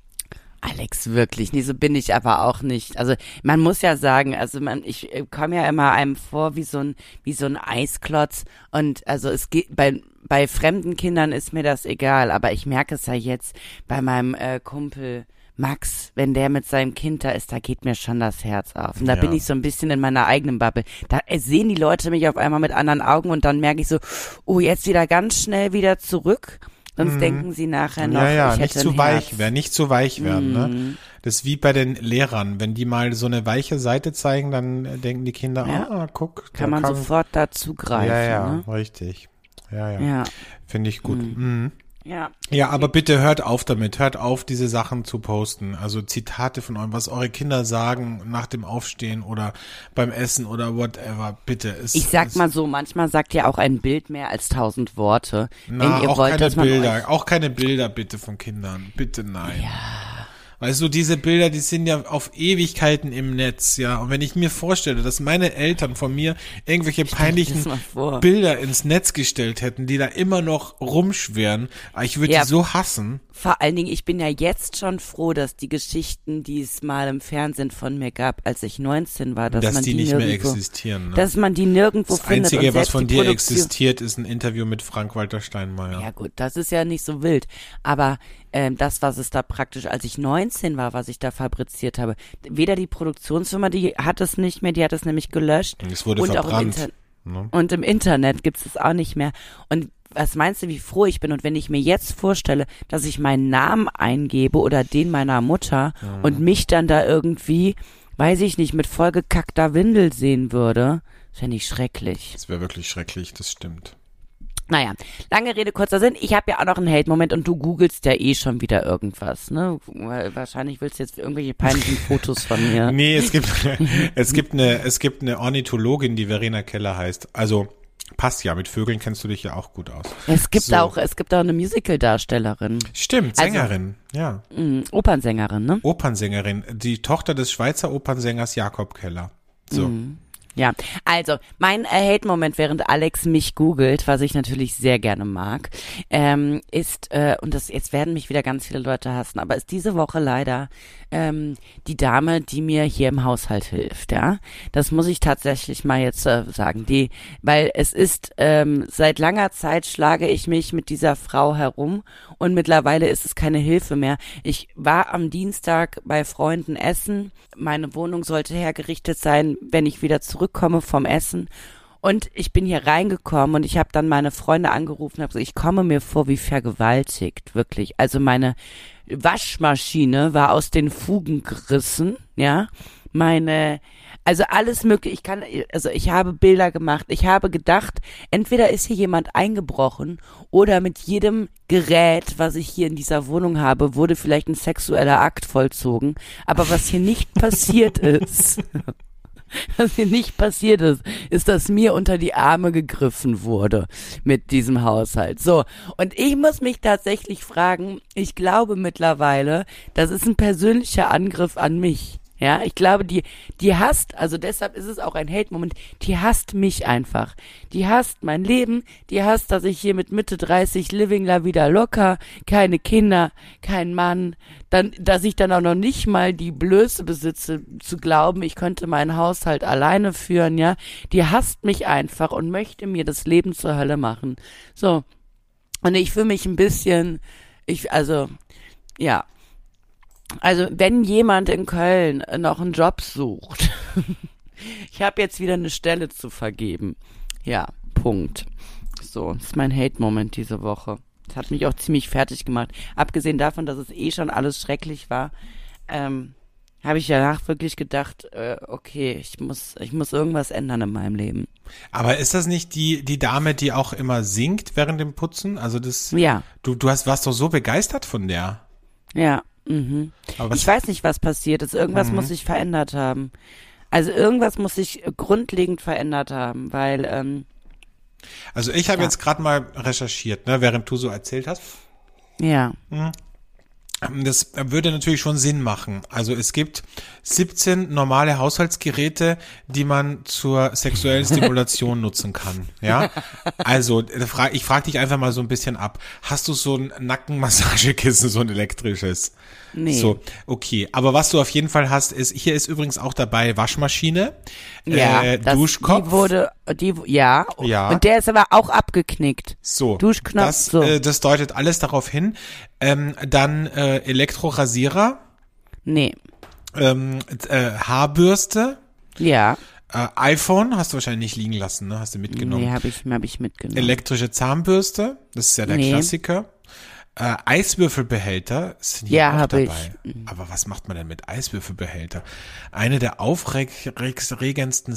Alex, wirklich, nee, so bin ich aber auch nicht. Also man muss ja sagen, also ich komme ja immer einem vor wie so ein Eisklotz und also es geht bei fremden Kindern ist mir das egal, aber ich merke es ja jetzt bei meinem Kumpel Max, wenn der mit seinem Kind da ist, da geht mir schon das Herz auf. Und da bin ich so ein bisschen in meiner eigenen Bubble. Da sehen die Leute mich auf einmal mit anderen Augen und dann merke ich so, jetzt wieder ganz schnell wieder zurück. Sonst denken sie nachher noch, ich hätte nicht zu weich werden, ne? Das ist wie bei den Lehrern. Wenn die mal so eine weiche Seite zeigen, dann denken die Kinder, guck. Kann man sofort da zugreifen. Ja, ne? Richtig. Ja. Finde ich gut. Mhm. Ja, aber bitte hört auf damit. Hört auf, diese Sachen zu posten. Also Zitate von eurem, was eure Kinder sagen nach dem Aufstehen oder beim Essen oder whatever. Bitte. Ich sag mal so, manchmal sagt ja auch ein Bild mehr als 1000 Worte. Wenn ihr auch wollt, keine dass man Bilder. Auch keine Bilder bitte von Kindern. Bitte nein. Ja. Weißt du, diese Bilder, die sind ja auf Ewigkeiten im Netz, ja. Und wenn ich mir vorstelle, dass meine Eltern von mir irgendwelche peinlichen Bilder ins Netz gestellt hätten, die da immer noch rumschwirren, ich würde die so hassen. Vor allen Dingen, ich bin ja jetzt schon froh, dass die Geschichten, die es mal im Fernsehen von mir gab, als ich 19 war, dass man die nicht mehr existieren. Ne? Dass man die nirgendwo findet. Das Einzige, was von dir existiert, ist ein Interview mit Frank-Walter Steinmeier. Ja gut, das ist ja nicht so wild. Aber das, was es da praktisch, als ich 19 war, was ich da fabriziert habe, weder die Produktionsfirma, die hat es nicht mehr, die hat es nämlich gelöscht. Es wurde verbrannt. Und im Internet gibt es auch nicht mehr. Und was meinst du, wie froh ich bin? Und wenn ich mir jetzt vorstelle, dass ich meinen Namen eingebe oder den meiner Mutter und mich dann da irgendwie, weiß ich nicht, mit vollgekackter Windel sehen würde, fände ich schrecklich. Das wäre wirklich schrecklich, das stimmt. Naja, lange Rede, kurzer Sinn. Ich habe ja auch noch einen Hate-Moment und du googelst ja eh schon wieder irgendwas, ne? Wahrscheinlich willst du jetzt irgendwelche peinlichen Fotos von mir. Nee, es gibt eine Ornithologin, die Verena Keller heißt. Also, passt ja, mit Vögeln kennst du dich ja auch gut aus. Es gibt auch eine Musical-Darstellerin. Stimmt, Sängerin, ja. Opernsängerin, ne? Opernsängerin, die Tochter des Schweizer Opernsängers Jakob Keller. So. Ja, also mein Hate-Moment, während Alex mich googelt, was ich natürlich sehr gerne mag, ist, und jetzt werden mich wieder ganz viele Leute hassen, aber ist diese Woche leider die Dame, die mir hier im Haushalt hilft, ja. Das muss ich tatsächlich mal jetzt sagen, weil es ist, seit langer Zeit schlage ich mich mit dieser Frau herum und mittlerweile ist es keine Hilfe mehr. Ich war am Dienstag bei Freunden essen, meine Wohnung sollte hergerichtet sein, wenn ich wieder zurückkomme vom Essen. Und ich bin hier reingekommen und ich habe dann meine Freunde angerufen und habe gesagt, ich komme mir vor wie vergewaltigt, wirklich. Also meine Waschmaschine war aus den Fugen gerissen, ja. Also alles mögliche, ich habe Bilder gemacht, ich habe gedacht, entweder ist hier jemand eingebrochen oder mit jedem Gerät, was ich hier in dieser Wohnung habe, wurde vielleicht ein sexueller Akt vollzogen. Aber was hier nicht passiert ist, ist, dass mir unter die Arme gegriffen wurde mit diesem Haushalt. So, und ich muss mich tatsächlich fragen, ich glaube mittlerweile, das ist ein persönlicher Angriff an mich. Ja, ich glaube, die hasst, also deshalb ist es auch ein Hate-Moment, die hasst mich einfach. Die hasst mein Leben, die hasst, dass ich hier mit Mitte 30 living la vida locker, keine Kinder, kein Mann, dass ich dann auch noch nicht mal die Blöße besitze, zu glauben, ich könnte meinen Haushalt alleine führen, ja. Die hasst mich einfach und möchte mir das Leben zur Hölle machen. So. Und ich fühle mich ein bisschen, ja. Also wenn jemand in Köln noch einen Job sucht, ich habe jetzt wieder eine Stelle zu vergeben. Ja, Punkt. So, das ist mein Hate-Moment diese Woche. Das hat mich auch ziemlich fertig gemacht. Abgesehen davon, dass es schon alles schrecklich war, habe ich danach wirklich gedacht, okay, ich muss irgendwas ändern in meinem Leben. Aber ist das nicht die Dame, die auch immer singt während dem Putzen? Also ja. Du warst doch so begeistert von der. Ja. Mhm. Ich weiß nicht, was passiert ist. Irgendwas muss sich verändert haben. Also irgendwas muss sich grundlegend verändert haben, weil also ich habe jetzt gerade mal recherchiert, ne, während du so erzählt hast. Ja. Das würde natürlich schon Sinn machen. Also es gibt 17 normale Haushaltsgeräte, die man zur sexuellen Stimulation nutzen kann. Ja, also ich frage dich einfach mal so ein bisschen ab. Hast du so ein Nackenmassagekissen, so ein elektrisches? Nee. So, okay. Aber was du auf jeden Fall hast, hier ist übrigens auch dabei Waschmaschine, Duschkopf. Ja. Und der ist aber auch abgeknickt. So. Duschknopf. Das deutet alles darauf hin. Dann Elektrorasierer. Nee. Haarbürste. Ja. iPhone hast du wahrscheinlich nicht liegen lassen, ne? Hast du mitgenommen? Nee, hab ich mitgenommen. Elektrische Zahnbürste, das ist ja der Klassiker. Eiswürfelbehälter sind hier auch dabei. Aber was macht man denn mit Eiswürfelbehälter? Eine der aufregendsten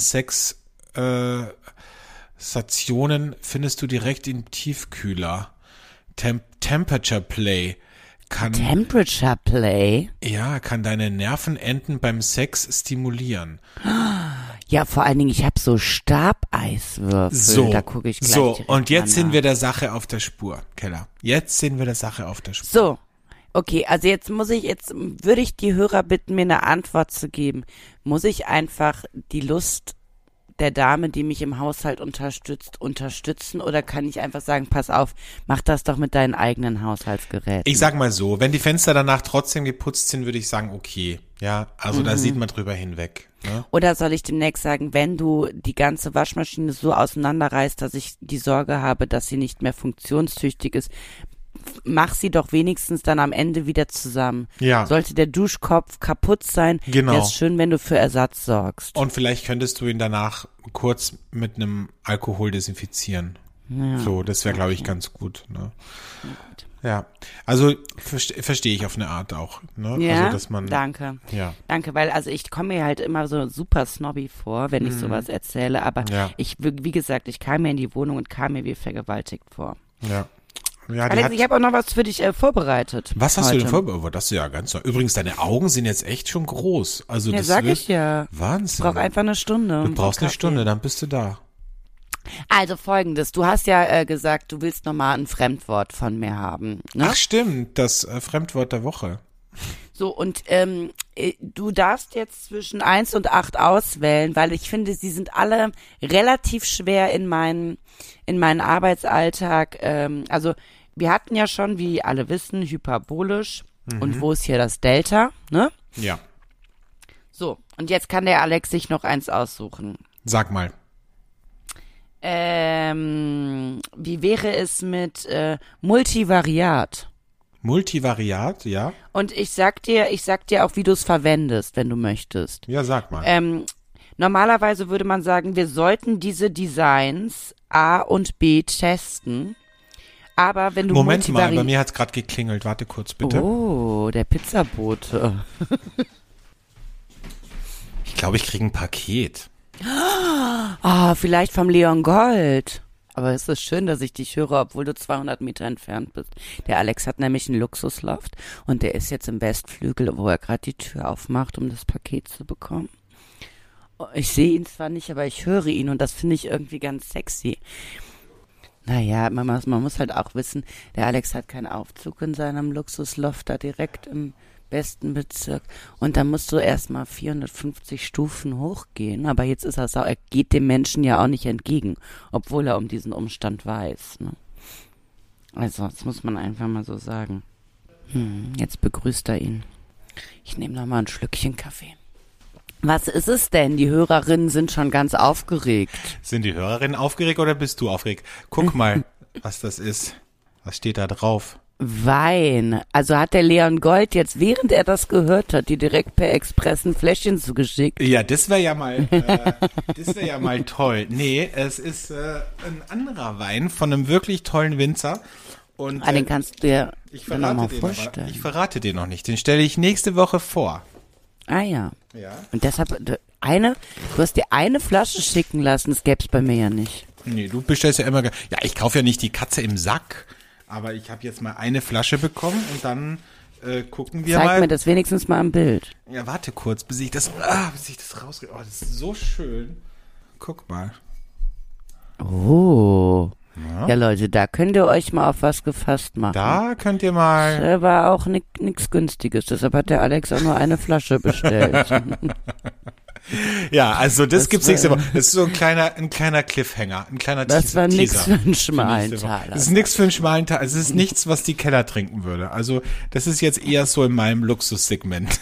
Stationen findest du direkt im Tiefkühler. Temperature Play. Temperature Play? Ja, kann deine Nervenenden beim Sex stimulieren. Ja, vor allen Dingen, ich habe so Stabeiswürfel, so, da gucke ich gleich So, und jetzt sind wir der Sache auf der Spur, Keller. Jetzt sind wir der Sache auf der Spur. So, okay, also jetzt würde ich die Hörer bitten, mir eine Antwort zu geben. Muss ich einfach die Lust der Dame, die mich im Haushalt unterstützen, oder kann ich einfach sagen, pass auf, mach das doch mit deinen eigenen Haushaltsgeräten? Ich sag mal so, wenn die Fenster danach trotzdem geputzt sind, würde ich sagen, okay. Ja, also da sieht man drüber hinweg. Ne? Oder soll ich demnächst sagen, wenn du die ganze Waschmaschine so auseinanderreißt, dass ich die Sorge habe, dass sie nicht mehr funktionstüchtig ist, mach sie doch wenigstens dann am Ende wieder zusammen. Ja. Sollte der Duschkopf kaputt sein, genau. wäre es schön, wenn du für Ersatz sorgst. Und vielleicht könntest du ihn danach kurz mit einem Alkohol desinfizieren. Ja. So, das wäre, glaube ich, ganz gut. Ne? Ja, also verstehe ich auf eine Art auch. Ne? Ja, also, dass man, danke. Ja. Danke, weil also ich komme mir halt immer so super snobby vor, wenn ich sowas erzähle, aber wie gesagt, ich kam mir in die Wohnung und kam mir wie vergewaltigt vor. Ja. Ja, Alex, ich habe auch noch was für dich vorbereitet. Was hast heute. du denn vorbereitet? Das ist ja ganz neu. Übrigens, deine Augen sind jetzt echt schon groß. Also Ja, das sag ich ja. Wahnsinn. Ich brauche einfach eine Stunde. Du brauchst eine Stunde, dann bist du da. Also Folgendes, du hast ja gesagt, du willst nochmal ein Fremdwort von mir haben. Ne? Ach stimmt, das Fremdwort der Woche. So, und du darfst jetzt zwischen 1 und 8 auswählen, weil ich finde, sie sind alle relativ schwer in meinen Arbeitsalltag. Also wir hatten ja schon, wie alle wissen, hyperbolisch. Und wo ist hier das Delta, ne? Ja. So, und jetzt kann der Alex sich noch eins aussuchen. Sag mal. Wie wäre es mit Multivariat? Multivariat, ja? Und ich sag dir auch, wie du es verwendest, wenn du möchtest. Ja, sag mal. Normalerweise würde man sagen, wir sollten diese Designs A und B testen. Aber wenn du Moment mal, bei mir hat's gerade geklingelt. Warte kurz, bitte. Oh, der Pizzabote. Ich glaube, ich kriege ein Paket. Vielleicht vom Leon Gold. Aber es ist schön, dass ich dich höre, obwohl du 200 Meter entfernt bist. Der Alex hat nämlich einen Luxusloft und der ist jetzt im Westflügel, wo er gerade die Tür aufmacht, um das Paket zu bekommen. Ich sehe ihn zwar nicht, aber ich höre ihn und das finde ich irgendwie ganz sexy. Naja, man muss halt auch wissen, der Alex hat keinen Aufzug in seinem Luxusloft da direkt im besten Bezirk. Und da musst du erstmal 450 Stufen hochgehen. Aber jetzt ist er geht dem Menschen ja auch nicht entgegen, obwohl er um diesen Umstand weiß. Ne? Also, das muss man einfach mal so sagen. Jetzt begrüßt er ihn. Ich nehme noch mal ein Schlückchen Kaffee. Was ist es denn? Die Hörerinnen sind schon ganz aufgeregt. Sind die Hörerinnen aufgeregt oder bist du aufgeregt? Guck mal, was das ist. Was steht da drauf? Wein. Also hat der Leon Gold jetzt, während er das gehört hat, die direkt per Express ein Fläschchen zugeschickt. Ja, das wäre ja mal toll. Nee, es ist ein anderer Wein von einem wirklich tollen Winzer. Und den kannst du dir dann auch mal vorstellen. Aber ich verrate den noch nicht. Den stelle ich nächste Woche vor. Ah ja. Ja. Und deshalb, du hast dir eine Flasche schicken lassen, das gäb's bei mir ja nicht. Nee, du bestellst ja immer, ja, ich kaufe ja nicht die Katze im Sack, aber ich habe jetzt mal eine Flasche bekommen und dann gucken wir mal. Zeig mir das wenigstens mal am Bild. Ja, warte kurz, bis ich das rauskriege. Oh, das ist so schön. Guck mal. Oh. Ja, Leute, da könnt ihr euch mal auf was gefasst machen. Da könnt ihr mal. Das war auch nix Günstiges, deshalb hat der Alex auch nur eine Flasche bestellt. Ja, also das gibt's nächste Woche. Das ist so ein kleiner Cliffhanger, ein kleiner Teaser. Das war nix für einen schmalen Taler. Das ist nix für einen schmalen Taler. Es ist nichts, was die Keller trinken würde. Also das ist jetzt eher so in meinem Luxussegment.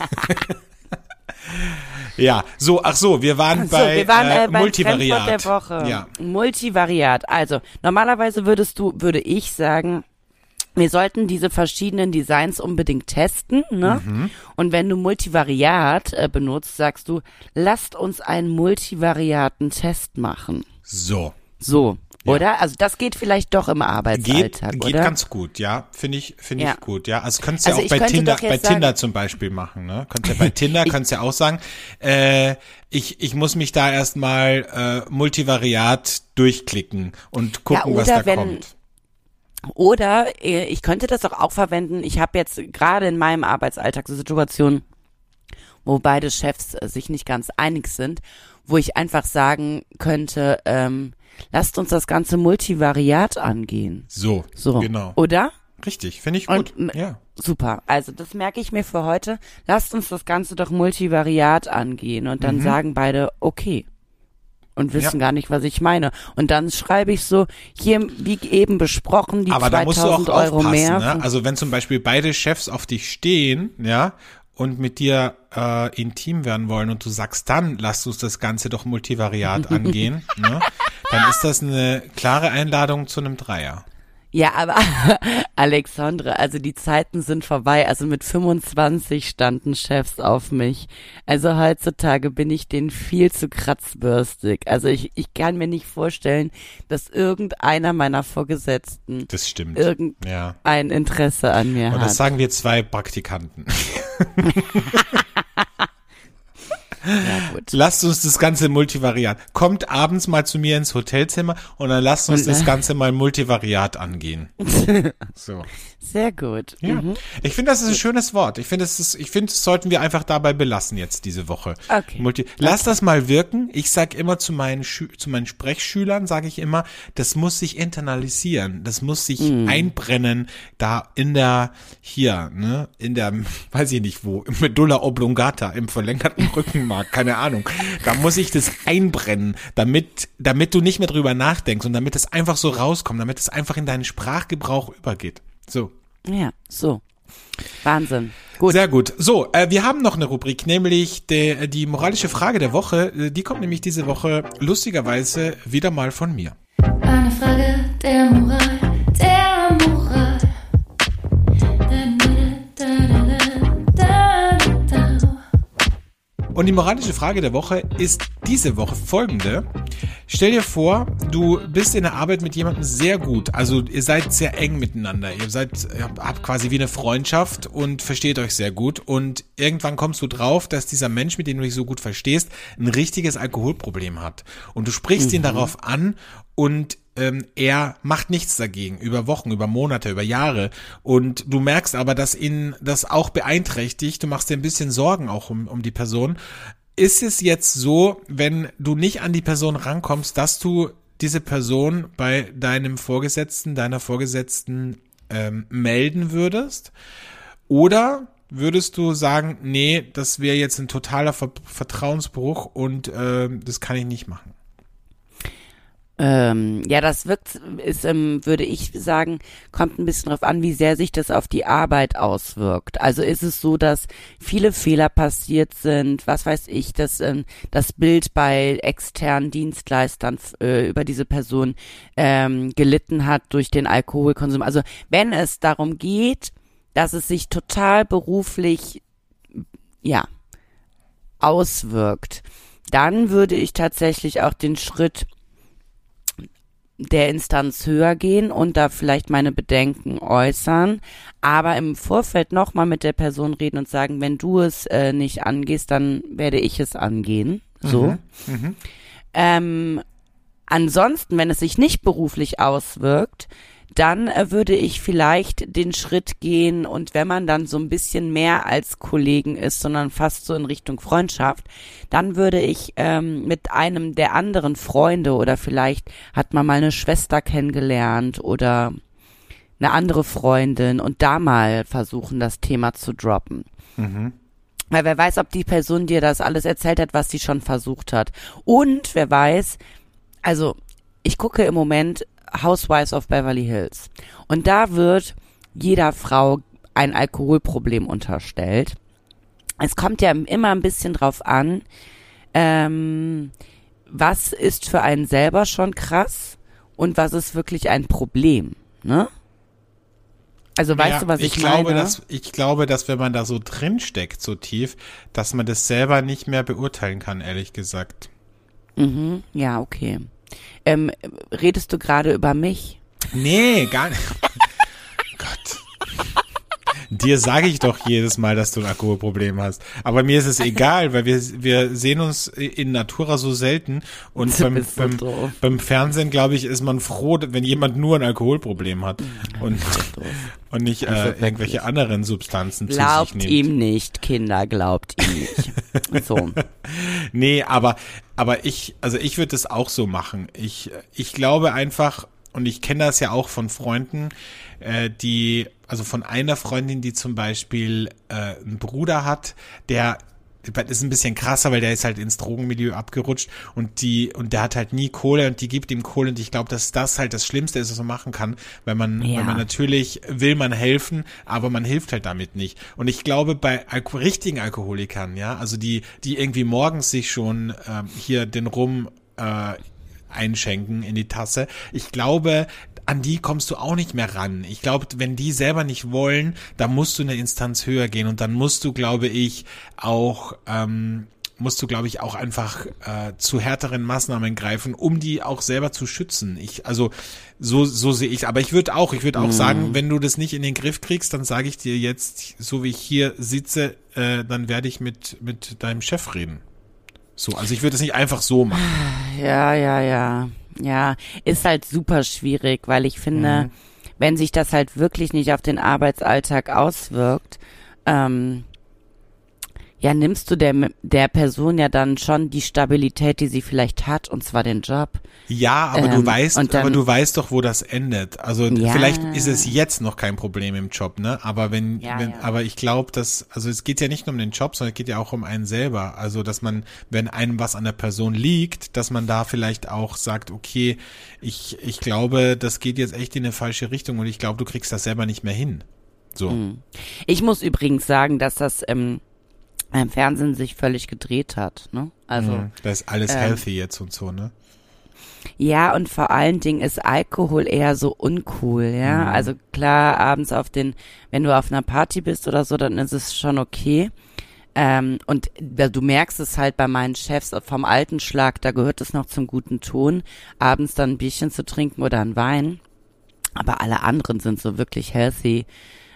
Ja, wir waren bei Multivariat. Der Woche. Ja. Multivariat. Also, normalerweise würde ich sagen, wir sollten diese verschiedenen Designs unbedingt testen, ne? Und wenn du Multivariat benutzt, sagst du, lasst uns einen Multivariaten-Test machen. So. Ja. Oder? Also das geht vielleicht doch im Arbeitsalltag, geht oder? ganz gut, ja. Finde ich gut, ja. Also könntest Also ja auch bei Tinder zum Beispiel machen, ne? Könntest ja bei Tinder, könntest ja auch sagen, ich muss mich da erstmal Multivariat durchklicken und gucken, was da kommt. Oder ich könnte das auch verwenden, ich habe jetzt gerade in meinem Arbeitsalltag so Situationen, wo beide Chefs sich nicht ganz einig sind, wo ich einfach sagen könnte, lasst uns das ganze Multivariat angehen. So, genau. Oder? Richtig, finde ich gut. Ja. Super, also das merke ich mir für heute. Lasst uns das Ganze doch Multivariat angehen und dann sagen beide, okay. Und wissen gar nicht, was ich meine. Und dann schreibe ich so, hier, wie eben besprochen, die 2000 Euro mehr. Ne? Also wenn zum Beispiel beide Chefs auf dich stehen, ja, und mit dir intim werden wollen und du sagst dann, lass uns das Ganze doch Multivariat angehen, ne? Dann ist das eine klare Einladung zu einem Dreier. Ja, aber Alexandre, also die Zeiten sind vorbei. Also mit 25 standen Chefs auf mich. Also heutzutage bin ich denen viel zu kratzbürstig. Also ich kann mir nicht vorstellen, dass irgendeiner meiner Vorgesetzten das stimmt. irgendein Interesse an mir hat. Und das sagen wir 2 Praktikanten. Ja, gut. Lasst uns das ganze Multivariat. Kommt abends mal zu mir ins Hotelzimmer und dann lasst uns das Ganze mal Multivariat angehen. So. Sehr gut. Ja. Ich finde, das ist ein schönes Wort. Ich finde, das sollten wir einfach dabei belassen jetzt diese Woche. Okay. Lass das mal wirken. Ich sag immer zu meinen Sprechschülern, sage ich immer, das muss sich internalisieren. Das muss sich einbrennen, da in der, weiß ich nicht wo, im Medulla oblongata, im verlängerten Rückenmark, keine Ahnung. Da muss ich das einbrennen, damit du nicht mehr drüber nachdenkst und damit es einfach so rauskommt, damit es einfach in deinen Sprachgebrauch übergeht. So. Ja, so. Wahnsinn. Gut. Sehr gut. So, wir haben noch eine Rubrik, nämlich die moralische Frage der Woche. Die kommt nämlich diese Woche lustigerweise wieder mal von mir. Eine Frage der Moral, der Moral. Und die moralische Frage der Woche ist diese Woche folgende. Stell dir vor, du bist in der Arbeit mit jemandem sehr gut. Also ihr seid sehr eng miteinander. Habt quasi wie eine Freundschaft und versteht euch sehr gut. Und irgendwann kommst du drauf, dass dieser Mensch, mit dem du dich so gut verstehst, ein richtiges Alkoholproblem hat. Und du sprichst ihn darauf an und er macht nichts dagegen, über Wochen, über Monate, über Jahre. Und du merkst aber, dass ihn das auch beeinträchtigt. Du machst dir ein bisschen Sorgen auch um die Person. Ist es jetzt so, wenn du nicht an die Person rankommst, dass du diese Person bei deinem Vorgesetzten, deiner Vorgesetzten melden würdest? Oder würdest du sagen, nee, das wäre jetzt ein totaler Vertrauensbruch und das kann ich nicht machen? Ja, das würde ich sagen, kommt ein bisschen drauf an, wie sehr sich das auf die Arbeit auswirkt. Also ist es so, dass viele Fehler passiert sind, was weiß ich, dass das Bild bei externen Dienstleistern über diese Person gelitten hat durch den Alkoholkonsum. Also wenn es darum geht, dass es sich total beruflich, auswirkt, dann würde ich tatsächlich auch den Schritt der Instanz höher gehen und da vielleicht meine Bedenken äußern, aber im Vorfeld nochmal mit der Person reden und sagen, wenn du es nicht angehst, dann werde ich es angehen. So. Ansonsten, wenn es sich nicht beruflich auswirkt, dann würde ich vielleicht den Schritt gehen und wenn man dann so ein bisschen mehr als Kollegen ist, sondern fast so in Richtung Freundschaft, dann würde ich mit einem der anderen Freunde oder vielleicht hat man mal eine Schwester kennengelernt oder eine andere Freundin und da mal versuchen, das Thema zu droppen. Weil wer weiß, ob die Person dir das alles erzählt hat, was sie schon versucht hat. Und wer weiß, also ich gucke im Moment Housewives of Beverly Hills. Und da wird jeder Frau ein Alkoholproblem unterstellt. Es kommt ja immer ein bisschen drauf an, was ist für einen selber schon krass und was ist wirklich ein Problem, ne? Also weißt du, was ich meine? Ich glaube, dass wenn man da so drin steckt, so tief, dass man das selber nicht mehr beurteilen kann, ehrlich gesagt. Ja, okay. Redest du gerade über mich? Nee, gar nicht. Gott. Dir sage ich doch jedes Mal, dass du ein Alkoholproblem hast. Aber mir ist es egal, weil wir sehen uns in Natura so selten und beim Fernsehen, glaube ich, ist man froh, wenn jemand nur ein Alkoholproblem hat und nicht irgendwelche anderen Substanzen zu sich nimmt. Glaubt ihm nicht, Kinder, glaubt ihm nicht. So. Nee, aber ich würde das auch so machen. Ich glaube einfach, und ich kenne das ja auch von Freunden, also von einer Freundin, die zum Beispiel einen Bruder hat, der ist ein bisschen krasser, weil der ist halt ins Drogenmilieu abgerutscht und der hat halt nie Kohle und die gibt ihm Kohle und ich glaube, dass das halt das Schlimmste ist, was man machen kann, weil man natürlich will man helfen, aber man hilft halt damit nicht. Und ich glaube, bei richtigen Alkoholikern, ja, also die irgendwie morgens sich schon hier den Rum einschenken in die Tasse, ich glaube, an die kommst du auch nicht mehr ran. Ich glaube, wenn die selber nicht wollen, dann musst du eine Instanz höher gehen und dann musst du, glaube ich, auch einfach zu härteren Maßnahmen greifen, um die auch selber zu schützen. So sehe ich. Aber ich würde auch sagen, wenn du das nicht in den Griff kriegst, dann sage ich dir jetzt, so wie ich hier sitze, dann werde ich mit deinem Chef reden. So, also ich würde das nicht einfach so machen. Ja, ist halt super schwierig, weil ich finde, wenn sich das halt wirklich nicht auf den Arbeitsalltag auswirkt, nimmst du der Person ja dann schon die Stabilität, die sie vielleicht hat, und zwar den Job. Ja, aber du weißt doch, wo das endet. Also vielleicht ist es jetzt noch kein Problem im Job, ne? Aber aber ich glaube, also es geht ja nicht nur um den Job, sondern es geht ja auch um einen selber. Also, dass man, wenn einem was an der Person liegt, dass man da vielleicht auch sagt, okay, ich glaube, das geht jetzt echt in eine falsche Richtung und ich glaube, du kriegst das selber nicht mehr hin. So. Ich muss übrigens sagen, dass das im Fernsehen sich völlig gedreht hat, ne? Also das ist alles healthy jetzt und so, ne? Ja, und vor allen Dingen ist Alkohol eher so uncool, ja. Also klar, abends wenn du auf einer Party bist oder so, dann ist es schon okay. Und du merkst es halt bei meinen Chefs vom alten Schlag, da gehört es noch zum guten Ton, abends dann ein Bierchen zu trinken oder ein Wein. Aber alle anderen sind so wirklich healthy.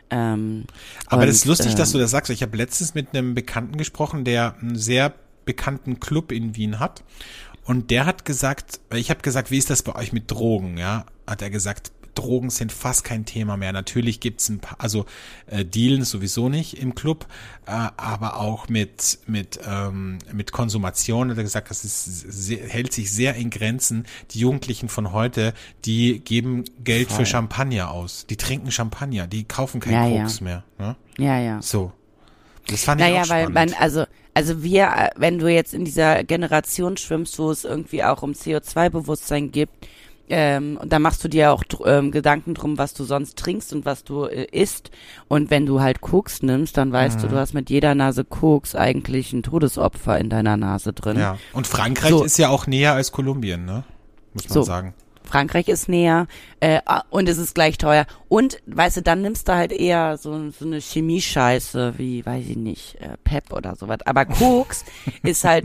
Aber das ist lustig, dass du das sagst. Ich habe letztens mit einem Bekannten gesprochen, der einen sehr bekannten Club in Wien hat. Und der hat gesagt, ich habe gesagt, wie ist das bei euch mit Drogen? Ja, hat er gesagt, Drogen sind fast kein Thema mehr. Natürlich gibt's ein paar, also Dealen sowieso nicht im Club, aber auch mit Konsumation hat er gesagt, hält sich sehr in Grenzen. Die Jugendlichen von heute, die geben Geld für Champagner aus. Die trinken Champagner, die kaufen keinen Koks mehr. Ne? Ja. So. Das fand ich auch spannend. Weil also wir, wenn du jetzt in dieser Generation schwimmst, wo es irgendwie auch um CO2-Bewusstsein gibt, und da machst du dir auch Gedanken drum, was du sonst trinkst und was du isst. Und wenn du halt Koks nimmst, dann weißt du hast mit jeder Nase Koks eigentlich ein Todesopfer in deiner Nase drin. Ja. Und Frankreich ist ja auch näher als Kolumbien, ne? Muss man sagen. Frankreich ist näher und es ist gleich teuer. Und, weißt du, dann nimmst du halt eher so eine Chemie-Scheiße wie, weiß ich nicht, Pep oder sowas. Aber Koks ist halt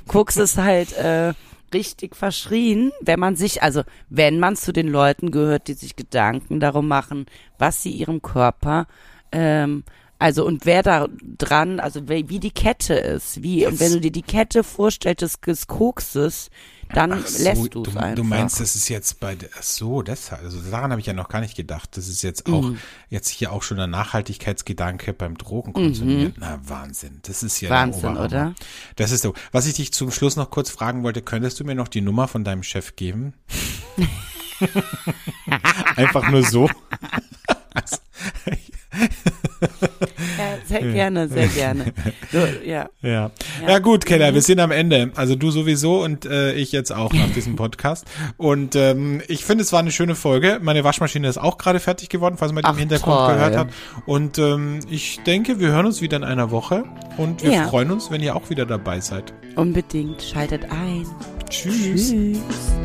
richtig verschrien, wenn man zu den Leuten gehört, die sich Gedanken darum machen, was sie ihrem Körper, und wer da dran, also wie die Kette ist, und wenn du dir die Kette vorstellst des Kokses, dann lässt du es einfach. Du meinst, das ist jetzt deshalb, also daran habe ich ja noch gar nicht gedacht. Das ist jetzt auch, jetzt hier auch schon ein Nachhaltigkeitsgedanke beim Drogenkonsumieren. Na, Wahnsinn. Das ist ja Wahnsinn, oder? Das ist so. Was ich dich zum Schluss noch kurz fragen wollte, könntest du mir noch die Nummer von deinem Chef geben? Einfach nur so. Ja, sehr gerne. So, ja. Ja gut, Keller, wir sind am Ende. Also du sowieso und ich jetzt auch nach diesem Podcast. Und ich finde, es war eine schöne Folge. Meine Waschmaschine ist auch gerade fertig geworden, falls man den Hintergrund gehört hat. Und ich denke, wir hören uns wieder in einer Woche. Und wir freuen uns, wenn ihr auch wieder dabei seid. Unbedingt. Schaltet ein. Tschüss.